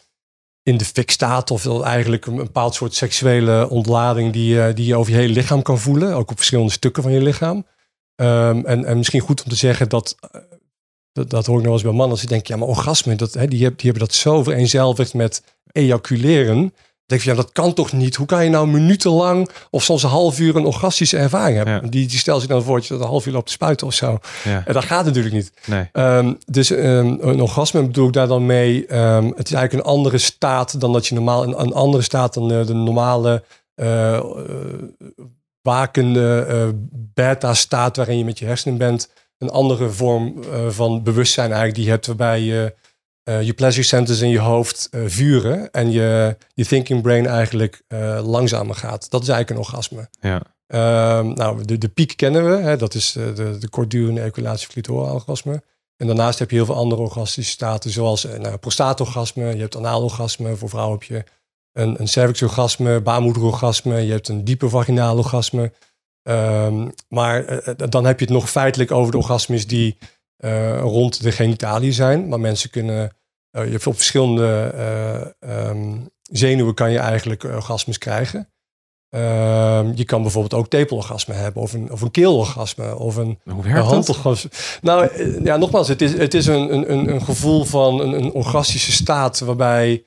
in de fik staat. Of dat eigenlijk een bepaald soort seksuele ontlading die, uh, die je over je hele lichaam kan voelen. Ook op verschillende stukken van je lichaam. Um, en, en misschien goed om te zeggen dat... Uh, Dat, dat hoor ik nog wel eens bij mannen. Als je denkt, ja, maar orgasme, dat, hè, die, hebben, die hebben dat zo vereenzelvigd met ejaculeren. Dan denk je, ja, dat kan toch niet? Hoe kan je nou minutenlang of soms een half uur een orgastische ervaring hebben? Ja. Die, die stelt zich dan voor dat je dat een half uur loopt te spuiten of zo. Ja. En dat gaat natuurlijk niet. Nee. Um, dus um, een orgasme bedoel ik daar dan mee. Um, het is eigenlijk een andere staat dan dat je normaal... Een, een andere staat dan de, de normale... Uh, uh, wakende uh, beta-staat waarin je met je hersenen bent. Een andere vorm uh, van bewustzijn eigenlijk die je hebt waarbij je uh, je pleasure centers in je hoofd uh, vuren en je, je thinking brain eigenlijk uh, langzamer gaat. Dat is eigenlijk een orgasme. Ja. Uh, nou, de, de piek kennen we. Hè, dat is uh, de, de kortdurende ejaculatie clitoraal orgasme. En daarnaast heb je heel veel andere orgastische staten, zoals uh, nou, prostaatorgasme. Je hebt anaalorgasme. Voor vrouwen heb je een, een cervixorgasme, baarmoederorgasme. Je hebt een diepe vaginaal orgasme. Um, maar uh, dan heb je het nog feitelijk over de orgasmes die uh, rond de genitaliën zijn. Maar mensen kunnen, uh, je hebt op verschillende uh, um, zenuwen kan je eigenlijk orgasmes krijgen. Uh, je kan bijvoorbeeld ook tepelorgasme hebben, of een, of een keelorgasme, of een, een handorgasme. Nou ja, nogmaals, het is, het is een, een, een gevoel van een, een orgastische staat waarbij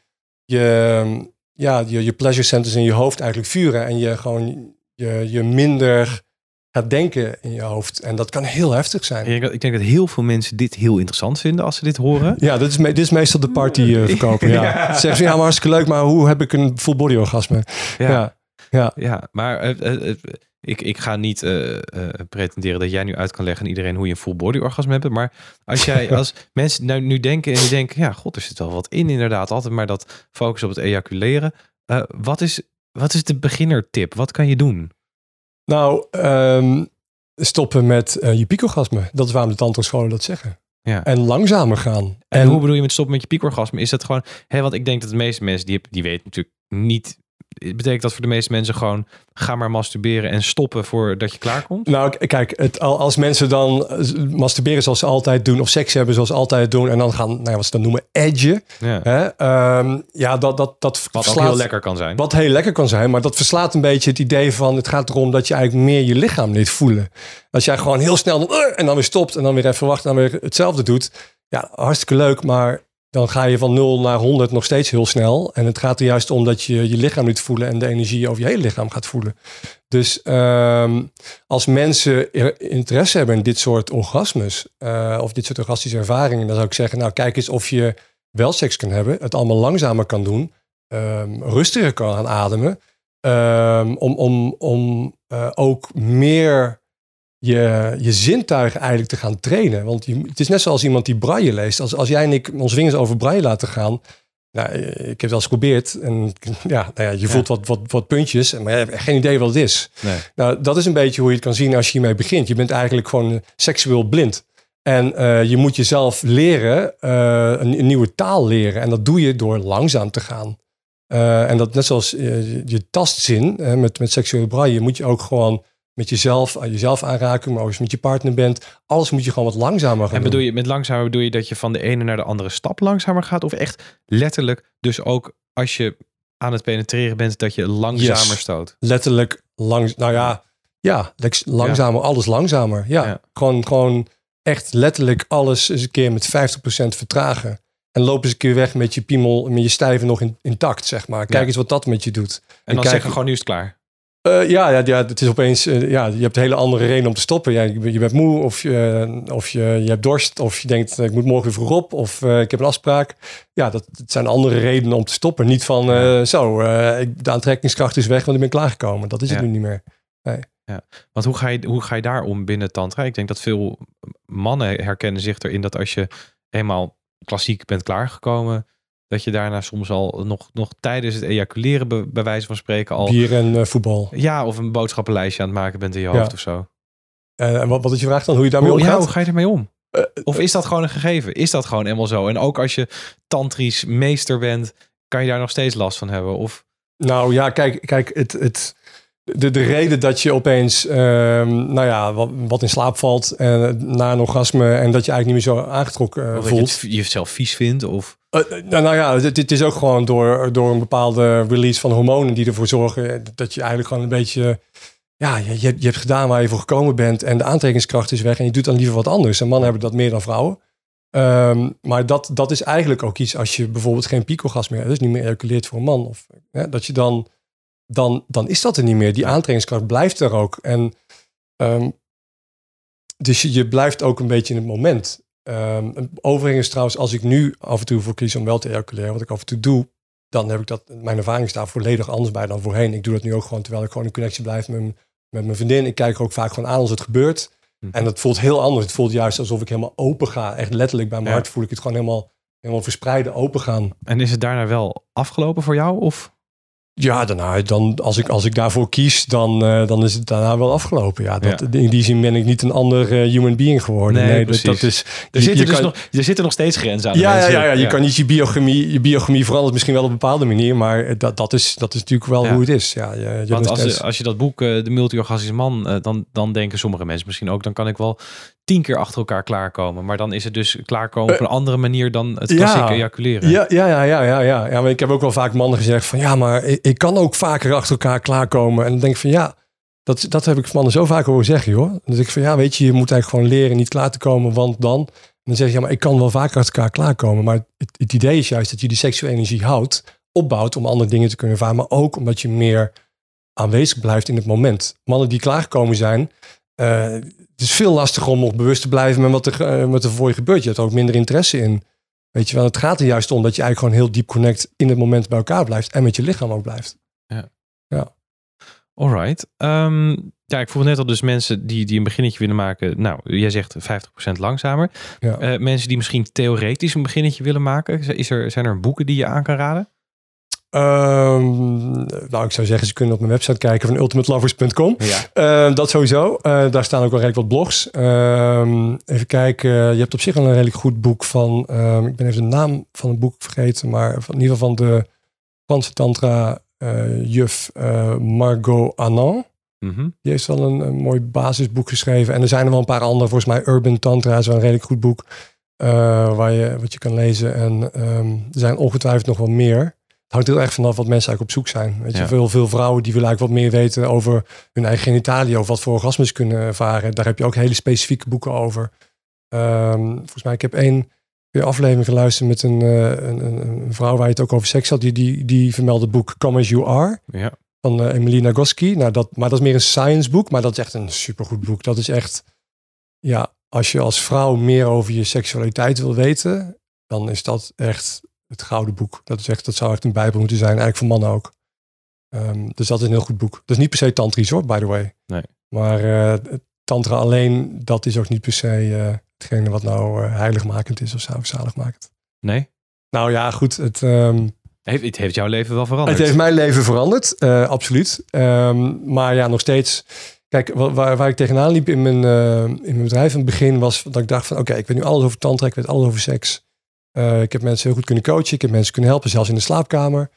je, ja, je, je pleasure centers in je hoofd eigenlijk vuren en je gewoon je, je minder gaat denken in je hoofd. En dat kan heel heftig zijn. Ja, ik denk dat heel veel mensen dit heel interessant vinden als ze dit horen. Ja, dit is, me, dit is meestal de party uh, verkopen. Ja. Ja. Zeggen ze, ja, maar hartstikke leuk, maar hoe heb ik een full body orgasme? Ja. ja. Ja, ja maar uh, uh, ik, ik ga niet uh, uh, pretenderen dat jij nu uit kan leggen aan iedereen hoe je een full body orgasme hebt. Maar als jij, als mensen nou nu denken en die denken, ja, god, er zit wel wat in inderdaad. Altijd maar dat focus op het ejaculeren. Uh, wat is, wat is de beginnertip? Wat kan je doen? Nou, um, stoppen met uh, je piekorgasme. Dat is waarom de tantrascholen dat zeggen. Ja. En langzamer gaan. En, en hoe bedoel je met stoppen met je piekorgasme? Is dat gewoon, hè, want ik denk dat de meeste mensen die, die weten natuurlijk niet. Betekent dat voor de meeste mensen gewoon ga maar masturberen en stoppen voordat je klaarkomt? Nou, kijk, het, als mensen dan masturberen zoals ze altijd doen, of seks hebben zoals ze altijd doen, en dan gaan, nou ja, wat ze dan noemen, edgen. Ja, hè, um, ja dat, dat, dat wat verslaat, ook heel lekker kan zijn. Wat heel lekker kan zijn, maar dat verslaat een beetje het idee van, het gaat erom dat je eigenlijk meer je lichaam liet voelen. Als jij gewoon heel snel dan, uh, en dan weer stopt en dan weer even wacht en dan weer hetzelfde doet. Ja, hartstikke leuk, maar dan ga je van nul naar honderd nog steeds heel snel. En het gaat er juist om dat je je lichaam liet voelen en de energie over je hele lichaam gaat voelen. Dus um, als mensen interesse hebben in dit soort orgasmes, uh, of dit soort orgastische ervaringen, dan zou ik zeggen, nou kijk eens of je wel seks kan hebben, het allemaal langzamer kan doen, um, rustiger kan gaan ademen, um, om, om, om uh, ook meer Je, je zintuigen eigenlijk te gaan trainen. Want je, het is net zoals iemand die braille leest. Als, als jij en ik onze vingers over braille laten gaan. Nou, ik heb het wel eens geprobeerd. En ja, nou ja, je voelt ja. Wat, wat, wat puntjes. Maar je hebt geen idee wat het is. Nee. Nou, dat is een beetje hoe je het kan zien als je hiermee begint. Je bent eigenlijk gewoon seksueel blind. En uh, je moet jezelf leren, uh, een, een nieuwe taal leren. En dat doe je door langzaam te gaan. Uh, en dat net zoals uh, je tastzin uh, met, met seksuele braille, moet je ook gewoon met jezelf, aan jezelf aanraken, maar als je met je partner bent, alles moet je gewoon wat langzamer gaan en bedoel doen. je met langzamer bedoel je dat je van de ene naar de andere stap langzamer gaat, of echt letterlijk, dus ook als je aan het penetreren bent, dat je langzamer yes. stoot? Letterlijk lang, nou ja, ja, langzamer, ja. alles langzamer. Ja, ja. Gewoon, gewoon echt letterlijk alles eens een keer met vijftig procent vertragen. En loop eens een keer weg met je piemel, met je stijven nog in, intact, zeg maar. Kijk ja. eens wat dat met je doet. En, en dan kijk, zeggen gewoon, nu is het klaar. Uh, ja, ja, ja, het is opeens, uh, ja, je hebt een hele andere reden om te stoppen. Ja, je, je bent moe, of, je, of je, je hebt dorst, of je denkt, ik moet morgen weer vroeg op, of uh, ik heb een afspraak. Ja, dat, dat zijn andere redenen om te stoppen. Niet van, uh, zo, uh, ik, de aantrekkingskracht is weg, want ik ben klaargekomen. Dat is het ja. nu niet meer. Nee. Ja, want hoe ga, je, hoe ga je daar om binnen tantra? Ik denk dat veel mannen herkennen zich erin dat als je eenmaal klassiek bent klaargekomen, dat je daarna soms al nog, nog tijdens het ejaculeren be, bij wijze van spreken al bier en uh, voetbal. Ja, of een boodschappenlijstje aan het maken bent in je hoofd ja. of zo. Uh, en wat, wat is je vraag dan? Hoe je daarmee hoe, omgaat? Ja, hoe ga je ermee om? Uh, of is dat gewoon een gegeven? Is dat gewoon helemaal zo? En ook als je tantrisch meester bent, kan je daar nog steeds last van hebben? Of? Nou ja, kijk, kijk het, het, de, de reden dat je opeens uh, nou ja, wat, wat in slaap valt uh, na een orgasme en dat je eigenlijk niet meer zo aangetrokken uh, of voelt. Dat je het jezelf vies vindt? Of? Uh, nou, nou ja, het, het is ook gewoon door, door een bepaalde release van hormonen die ervoor zorgen dat je eigenlijk gewoon een beetje, ja, je, je hebt gedaan waar je voor gekomen bent en de aantrekkingskracht is weg en je doet dan liever wat anders. En mannen hebben dat meer dan vrouwen. Um, maar dat, dat is eigenlijk ook iets als je bijvoorbeeld geen piekorgasme meer hebt, dus niet meer ejaculeert voor een man. Of ja, dat je dan, dan, dan is dat er niet meer. Die aantrekkingskracht blijft er ook. En um, dus je, je blijft ook een beetje in het moment. Um, overigens trouwens, als ik nu af en toe voor kies om wel te ejaculeren, wat ik af en toe doe, dan heb ik dat, mijn ervaring staat volledig anders bij dan voorheen. Ik doe dat nu ook gewoon terwijl ik gewoon in connectie blijf met mijn met mijn vriendin. Ik kijk er ook vaak gewoon aan als het gebeurt. Hm. En dat voelt heel anders. Het voelt juist alsof ik helemaal open ga. Echt letterlijk bij mijn ja. hart voel ik het gewoon helemaal, helemaal verspreiden, open gaan. En is het daarna wel afgelopen voor jou? Of? Ja, daarna, dan, als, ik, als ik daarvoor kies, dan, uh, dan is het daarna wel afgelopen. Ja, dat, ja. In die zin ben ik niet een ander uh, human being geworden. Nee, nee dat, dat is... Er, je, zitten je, dus kan, nog, er zitten nog steeds grenzen aan. Ja, de ja, ja, ja, je ja. kan niet je biochemie... Je biochemie verandert misschien wel op een bepaalde manier, maar dat, dat, is, dat is natuurlijk wel ja. hoe het is. Ja, je, je Want als, steeds... als je dat boek, uh, De Multi-Orgastische Man, uh, dan, dan denken sommige mensen misschien ook, dan kan ik wel tien keer achter elkaar klaarkomen. Maar dan is het dus klaarkomen uh, op een andere manier dan het klassieke ja, ejaculeren. Ja, ja, ja, ja, ja, ja. ja maar ik heb ook wel vaak mannen gezegd van ja, maar ik, ik kan ook vaker achter elkaar klaarkomen. En dan denk ik van ja, dat, dat heb ik mannen zo vaak horen zeggen, joh. Dan denk ik van ja, weet je, je moet eigenlijk gewoon leren niet klaar te komen, want dan... En dan zeg je ja, maar ik kan wel vaker achter elkaar klaarkomen. Maar het, het idee is juist dat je die seksuele energie houdt, opbouwt om andere dingen te kunnen ervaren, maar ook omdat je meer aanwezig blijft in het moment. Mannen die klaargekomen zijn, uh, het is veel lastiger om nog bewust te blijven met wat er, uh, met er voor je gebeurt. Je hebt er ook minder interesse in. Weet je wel, het gaat er juist om dat je eigenlijk gewoon heel diep connect in het moment bij elkaar blijft en met je lichaam ook blijft. Ja. Ja. Alright. Um, ja, ik vroeg net al dus mensen die, die een beginnetje willen maken. Nou, jij zegt vijftig procent langzamer. Ja. Uh, mensen die misschien theoretisch een beginnetje willen maken. Is er, zijn er boeken die je aan kan raden? Um, nou, ik zou zeggen, ze kunnen op mijn website kijken van ultimate lovers punt com. Ja. Uh, dat sowieso. Uh, daar staan ook wel redelijk wat blogs. Uh, even kijken. Je hebt op zich wel een redelijk goed boek van... Uh, ik ben even de naam van het boek vergeten. Maar van, in ieder geval van de Franse tantra uh, juf uh, Margot Anand. Mm-hmm. Die heeft wel een, een mooi basisboek geschreven. En er zijn er wel een paar andere. Volgens mij Urban Tantra is wel een redelijk goed boek. Uh, waar je, wat je kan lezen. En um, er zijn ongetwijfeld nog wel meer. Het hangt heel erg vanaf wat mensen eigenlijk op zoek zijn. Weet je, ja. veel, veel vrouwen die willen eigenlijk wat meer weten over hun eigen genitalie, over wat voor orgasmes kunnen ervaren. Daar heb je ook hele specifieke boeken over. Um, volgens mij, ik heb één aflevering geluisterd met een, uh, een, een vrouw waar je het ook over seks had. Die, die, die vermeldde het boek Come As You Are. Ja. Van uh, Emily Nagoski. Nou, dat, maar dat is meer een science boek, maar dat is echt een supergoed boek. Dat is echt, ja, als je als vrouw meer over je seksualiteit wil weten, dan is dat echt het gouden boek. Dat is echt, dat zou echt een bijbel moeten zijn, eigenlijk voor mannen ook. Um, dus dat is een heel goed boek. Dat is niet per se tantrisch hoor, by the way. Nee. Maar uh, tantra alleen, dat is ook niet per se uh, hetgene wat nou uh, heiligmakend is of zaligmakend. Nee? Nou ja, goed. Het, um, heeft, het heeft jouw leven wel veranderd. Het heeft mijn leven veranderd, uh, absoluut. Um, maar ja, nog steeds. Kijk, waar, waar ik tegenaan liep in mijn, uh, in mijn bedrijf in het begin was dat ik dacht van oké, okay, ik weet nu alles over tantra, ik weet alles over seks. Uh, ik heb mensen heel goed kunnen coachen. Ik heb mensen kunnen helpen, zelfs in de slaapkamer.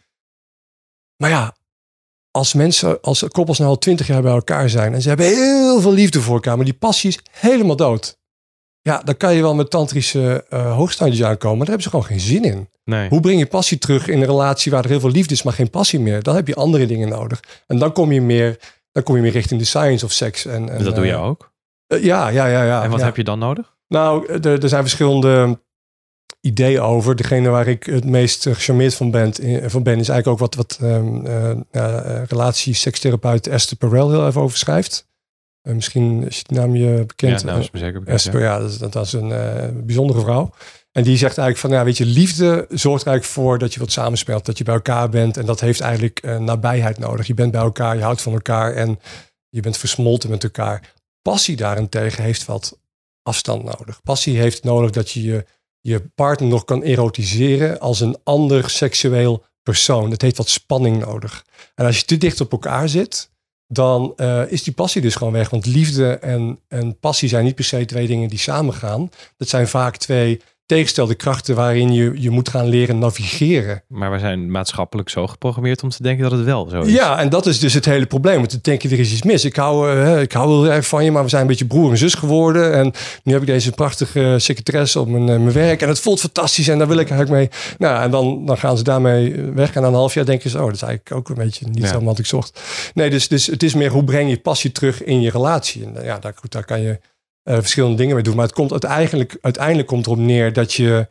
Maar ja, als mensen, als koppels nou al twintig jaar bij elkaar zijn en ze hebben heel veel liefde voor elkaar, maar die passie is helemaal dood. Ja, dan kan je wel met tantrische uh, hoogstandjes aankomen, maar daar hebben ze gewoon geen zin in. Nee. Hoe breng je passie terug in een relatie waar er heel veel liefde is, maar geen passie meer? Dan heb je andere dingen nodig. En dan kom je meer, dan kom je meer richting de science of seks. En, en, dus dat doe je ook? Uh, ja, ja, ja, ja. En wat ja. heb je dan nodig? Nou, er, er zijn verschillende idee over. Degene waar ik het meest gecharmeerd van ben, van ben is eigenlijk ook wat, wat um, uh, uh, relatie-sekstherapeut Esther Perel heel even over schrijft. Uh, misschien is die naam je bekend. Ja, nou is me zeker bekend. Esther, ja, ja dat, is, dat is een uh, bijzondere vrouw. En die zegt eigenlijk van, ja, weet je, liefde zorgt er eigenlijk voor dat je wat samenspeelt, dat je bij elkaar bent. En dat heeft eigenlijk uh, nabijheid nodig. Je bent bij elkaar, je houdt van elkaar en je bent versmolten met elkaar. Passie daarentegen heeft wat afstand nodig. Passie heeft nodig dat je je je partner nog kan erotiseren als een ander seksueel persoon. Dat heeft wat spanning nodig. En als je te dicht op elkaar zit, dan uh, is die passie dus gewoon weg. Want liefde en, en passie zijn niet per se twee dingen die samengaan. Dat zijn vaak twee tegenstelde krachten waarin je, je moet gaan leren navigeren. Maar we zijn maatschappelijk zo geprogrammeerd om te denken dat het wel zo is. Ja, en dat is dus het hele probleem. Want dan denk je, er is iets mis. Ik hou, uh, ik hou heel erg van je, maar we zijn een beetje broer en zus geworden. En nu heb ik deze prachtige secretaresse op mijn, uh, mijn werk. En het voelt fantastisch en daar wil ik eigenlijk mee. Nou, en dan, dan gaan ze daarmee weg. En na een half jaar denken ze, oh, dat is eigenlijk ook een beetje niet ja. helemaal wat ik zocht. Nee, dus, dus het is meer, hoe breng je passie terug in je relatie? En ja, daar, daar kan je Uh, verschillende dingen mee doen. Maar het komt uiteindelijk, uiteindelijk komt erop neer dat je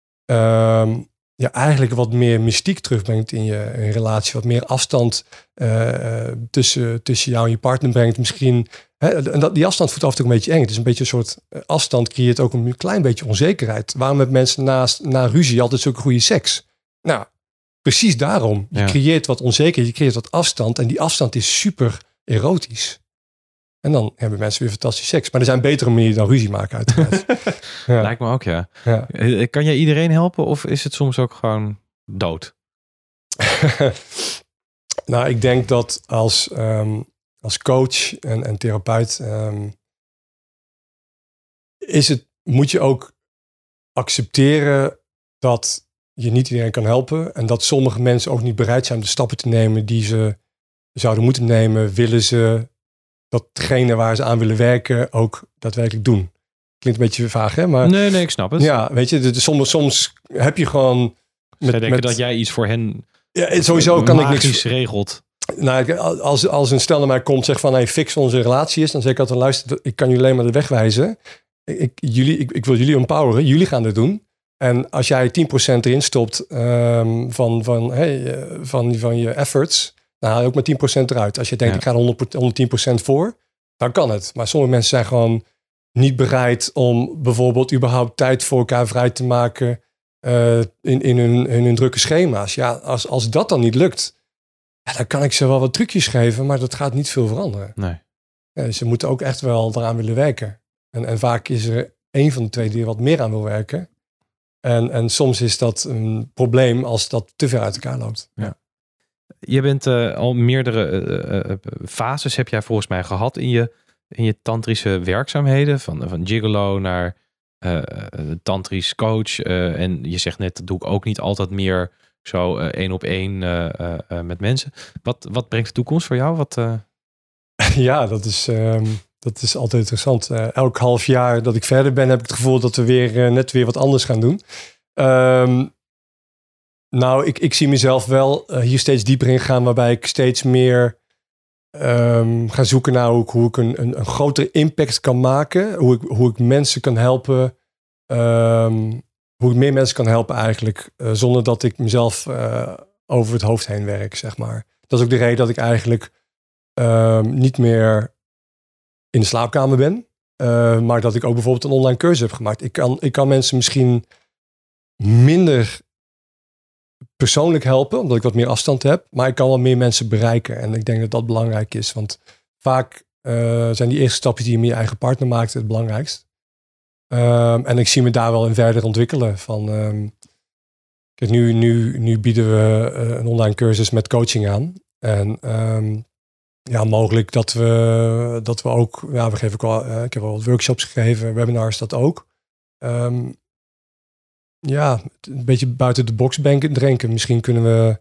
uh, ja, eigenlijk wat meer mystiek terugbrengt in je, in je relatie. Wat meer afstand uh, tussen, tussen jou en je partner brengt. Misschien, hè, en dat, die afstand voelt af en toe een beetje eng. Het is een beetje een soort afstand creëert ook een klein beetje onzekerheid. Waarom hebben mensen naast, na ruzie altijd zulke goede seks? Nou, precies daarom. Je ja. creëert wat onzekerheid, je creëert wat afstand. En die afstand is super erotisch. En dan hebben mensen weer fantastische seks. Maar er zijn betere manieren dan ruzie maken uiteraard. Ja. Lijkt me ook, ja. ja. Kan jij iedereen helpen of is het soms ook gewoon dood? Nou, ik denk dat als, um, als coach en, en therapeut um, is het, moet je ook accepteren dat je niet iedereen kan helpen. En dat sommige mensen ook niet bereid zijn om de stappen te nemen die ze zouden moeten nemen. Willen ze datgene waar ze aan willen werken ook daadwerkelijk doen. Klinkt een beetje vaag, hè? Maar, nee, nee, ik snap het. Ja, weet je, dus soms, soms heb je gewoon... Met, Zij denken met, dat jij iets voor hen ja, sowieso kan ik niks regelt. Nou, als, als een stel naar mij komt, zegt van hey, fix onze relatie is, dan zeg ik altijd, luister, ik kan jullie alleen maar de weg wijzen. Ik, jullie, ik, ik wil jullie empoweren, jullie gaan dit doen. En als jij tien procent erin stopt um, van, van, hey, uh, van, van je efforts, dan haal je ook maar tien procent eruit. Als je denkt, ja. ik ga er honderdtien procent voor, dan kan het. Maar sommige mensen zijn gewoon niet bereid om bijvoorbeeld überhaupt tijd voor elkaar vrij te maken uh, in, in, hun, in hun drukke schema's. Ja, als, als dat dan niet lukt, ja, dan kan ik ze wel wat trucjes geven, maar dat gaat niet veel veranderen. Nee. Ja, ze moeten ook echt wel eraan willen werken. En, en vaak is er één van de twee die er wat meer aan wil werken. En, en soms is dat een probleem als dat te ver uit elkaar loopt. Ja. Je bent uh, al meerdere uh, uh, fases heb jij volgens mij gehad in je, in je tantrische werkzaamheden. Van, van gigolo naar uh, tantrisch coach. Uh, en je zegt net, dat doe ik ook niet altijd meer zo uh, één op één uh, uh, uh, met mensen. Wat, wat brengt de toekomst voor jou? Wat, uh... Ja, dat is, um, dat is altijd interessant. Uh, elk half jaar dat ik verder ben, heb ik het gevoel dat we weer uh, net weer wat anders gaan doen. Um, nou, ik, ik zie mezelf wel uh, hier steeds dieper in gaan, waarbij ik steeds meer um, ga zoeken naar hoe ik, hoe ik een, een, een grotere impact kan maken. Hoe ik, hoe ik mensen kan helpen. Um, hoe ik meer mensen kan helpen eigenlijk, uh, zonder dat ik mezelf uh, over het hoofd heen werk, zeg maar. Dat is ook de reden dat ik eigenlijk um, niet meer in de slaapkamer ben. Uh, maar dat ik ook bijvoorbeeld een online cursus heb gemaakt. Ik kan, ik kan mensen misschien minder persoonlijk helpen, omdat ik wat meer afstand heb. Maar ik kan wel meer mensen bereiken. En ik denk dat dat belangrijk is. Want vaak uh, zijn die eerste stapjes die je met je eigen partner maakt het belangrijkst. Um, en ik zie me daar wel in verder ontwikkelen. Van, um, kijk, nu, nu, nu bieden we uh, een online cursus met coaching aan. En um, ja, mogelijk dat we, dat we ook, ja, we geven ook al, uh, ik heb al wat workshops gegeven, webinars dat ook. Um, ja, een beetje buiten de box denken. Misschien kunnen we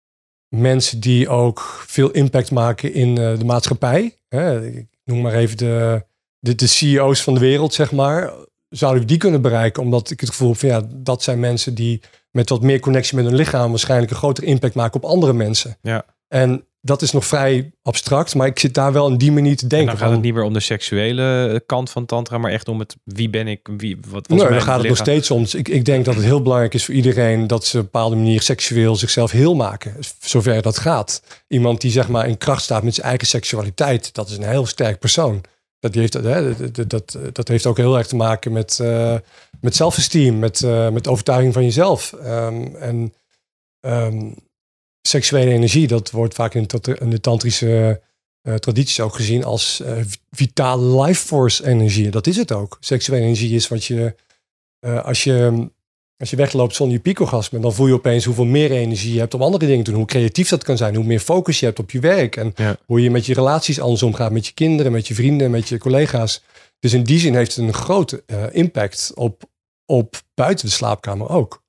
mensen die ook veel impact maken in uh, de maatschappij. Hè, ik noem maar even de, de, de C E O's van de wereld, zeg maar. Zouden we die kunnen bereiken? Omdat ik het gevoel heb van ja, dat zijn mensen die met wat meer connectie met hun lichaam waarschijnlijk een grotere impact maken op andere mensen. Ja. En dat is nog vrij abstract, maar ik zit daar wel in die manier te denken. En dan gaat het niet meer om de seksuele kant van tantra, maar echt om het wie ben ik, wie, wat was nee, mijn dan gaat het lichaam? nog steeds om. Ik, ik denk dat het heel belangrijk is voor iedereen dat ze op een bepaalde manier seksueel zichzelf heel maken, zover dat gaat. Iemand die zeg maar in kracht staat met zijn eigen seksualiteit, dat is een heel sterk persoon. Dat, heeft, hè, dat, dat, dat heeft ook heel erg te maken met, uh, met zelfesteem, met, uh, met overtuiging van jezelf. Um, en um, seksuele energie, dat wordt vaak in, in de tantrische uh, tradities ook gezien als uh, vitale life force energie. Dat is het ook. Seksuele energie is wat je, uh, als je, als je wegloopt zonder je piekorgasme, dan voel je opeens hoeveel meer energie je hebt om andere dingen te doen. Hoe creatief dat kan zijn, hoe meer focus je hebt op je werk. En ja. hoe je met je relaties anders omgaat, met je kinderen, met je vrienden, met je collega's. Dus in die zin heeft het een grote uh, impact op, op buiten de slaapkamer ook.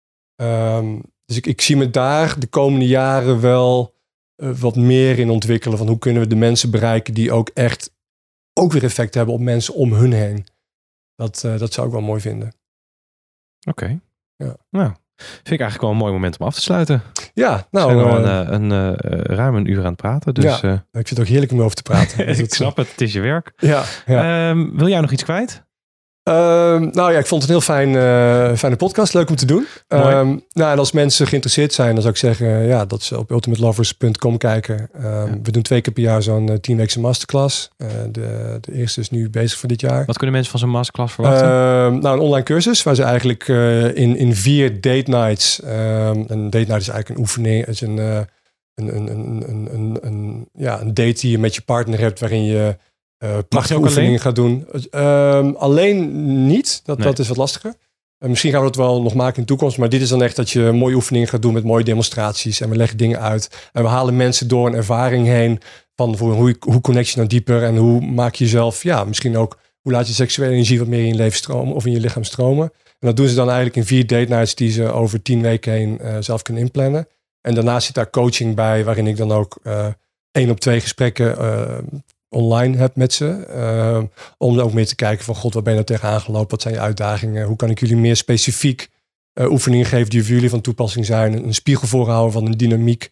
Um, dus ik, ik zie me daar de komende jaren wel uh, wat meer in ontwikkelen. Van hoe kunnen we de mensen bereiken die ook echt ook weer effect hebben op mensen om hun heen. Dat, uh, dat zou ik wel mooi vinden. Oké. Okay. Ja. Nou, vind ik eigenlijk wel een mooi moment om af te sluiten. Ja, nou. We zijn al uh, een, een, een, ruim een uur aan het praten. Dus, ja, uh, ik vind het ook heerlijk om over te praten. ik snap het, het is je werk. Ja, ja. Um, wil jij nog iets kwijt? Uh, nou ja, ik vond het een heel fijn, uh, fijne podcast. Leuk om te doen. Um, nou, en als mensen geïnteresseerd zijn, dan zou ik zeggen uh, ja, dat ze op ultimate lovers punt com kijken. Um, ja. We doen twee keer per jaar zo'n uh, tienweekse masterclass. Uh, de, de eerste is nu bezig voor dit jaar. Wat kunnen mensen van zo'n masterclass verwachten? Uh, nou, een online cursus waar ze eigenlijk uh, in, in vier date nights. Um, een date night is eigenlijk een oefening. Het is een, uh, een, een, een, een, een, een, ja, een date die je met je partner hebt, waarin je uh, prachtige oefeningen gaat doen. Uh, alleen niet, dat, nee. dat is wat lastiger. Uh, misschien gaan we dat wel nog maken in de toekomst. Maar dit is dan echt dat je mooie oefeningen gaat doen met mooie demonstraties. En we leggen dingen uit. En we halen mensen door een ervaring heen. Van voor hoe, hoe connect je nou dieper. En hoe maak je jezelf, ja, misschien ook. Hoe laat je seksuele energie wat meer in je leven stromen. Of in je lichaam stromen. En dat doen ze dan eigenlijk in vier date nights. Die ze over tien weken heen uh, zelf kunnen inplannen. En daarnaast zit daar coaching bij. Waarin ik dan ook uh, één op twee gesprekken uh, online heb met ze. Uh, om ook mee te kijken van god, wat ben je nou tegenaan gelopen? Wat zijn je uitdagingen? Hoe kan ik jullie meer specifiek uh, oefeningen geven die voor jullie van toepassing zijn? Een spiegel voorhouden van een dynamiek.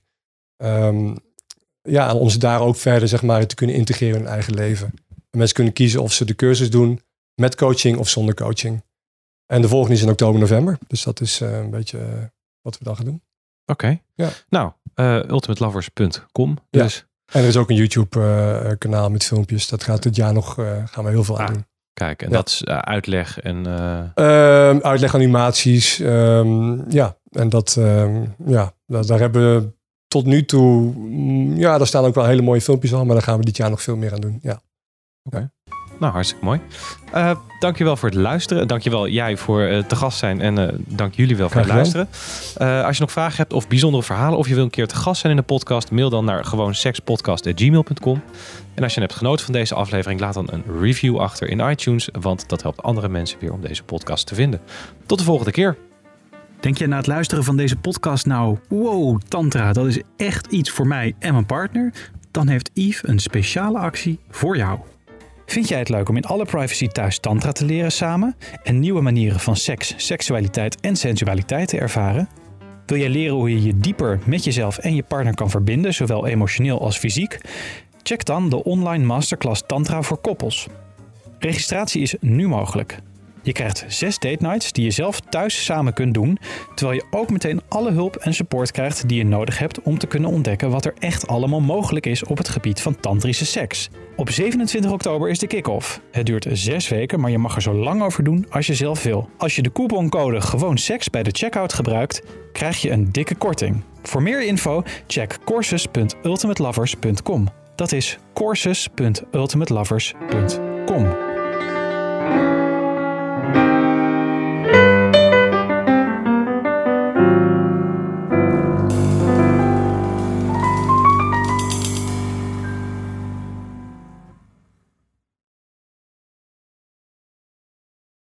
Um, ja, om ze daar ook verder zeg maar te kunnen integreren in hun eigen leven. En mensen kunnen kiezen of ze de cursus doen met coaching of zonder coaching. En de volgende is in oktober, november. Dus dat is uh, een beetje uh, wat we dan gaan doen. Oké. Okay. Ja. Nou, uh, ultimate lovers punt com. Dus. Ja. En er is ook een YouTube uh, kanaal met filmpjes. Dat gaat dit jaar nog, uh, gaan we heel veel aan doen. Kijk, en ja. dat is uh, uitleg en... Uh... Uh, uitleg animaties. Um, ja, en dat, um, ja, daar, daar hebben we tot nu toe... Ja, daar staan ook wel hele mooie filmpjes al. Maar daar gaan we dit jaar nog veel meer aan doen. Ja. Oké. Okay. Ja. Nou, hartstikke mooi. Uh, dankjewel voor het luisteren. Dankjewel jij voor uh, te gast zijn. En uh, dank jullie wel voor het luisteren. Uh, als je nog vragen hebt of bijzondere verhalen... of je wil een keer te gast zijn in de podcast... mail dan naar gewoon sekspodcast at gmail punt com. En als je hebt genoten van deze aflevering... laat dan een review achter in iTunes... want dat helpt andere mensen weer om deze podcast te vinden. Tot de volgende keer. Denk je na het luisteren van deze podcast nou... wow, tantra, dat is echt iets voor mij en mijn partner... dan heeft Yves een speciale actie voor jou. Vind jij het leuk om in alle privacy thuis tantra te leren samen en nieuwe manieren van seks, seksualiteit en sensualiteit te ervaren? Wil jij leren hoe je je dieper met jezelf en je partner kan verbinden, zowel emotioneel als fysiek? Check dan de online masterclass Tantra voor koppels. Registratie is nu mogelijk. Je krijgt zes date nights die je zelf thuis samen kunt doen, terwijl je ook meteen alle hulp en support krijgt die je nodig hebt om te kunnen ontdekken wat er echt allemaal mogelijk is op het gebied van tantrische seks. Op zevenentwintig oktober is de kick-off. Het duurt zes weken, maar je mag er zo lang over doen als je zelf wil. Als je de couponcode gewoon seks bij de checkout gebruikt, krijg je een dikke korting. Voor meer info check courses punt ultimate lovers punt com. Dat is courses punt ultimate lovers punt com.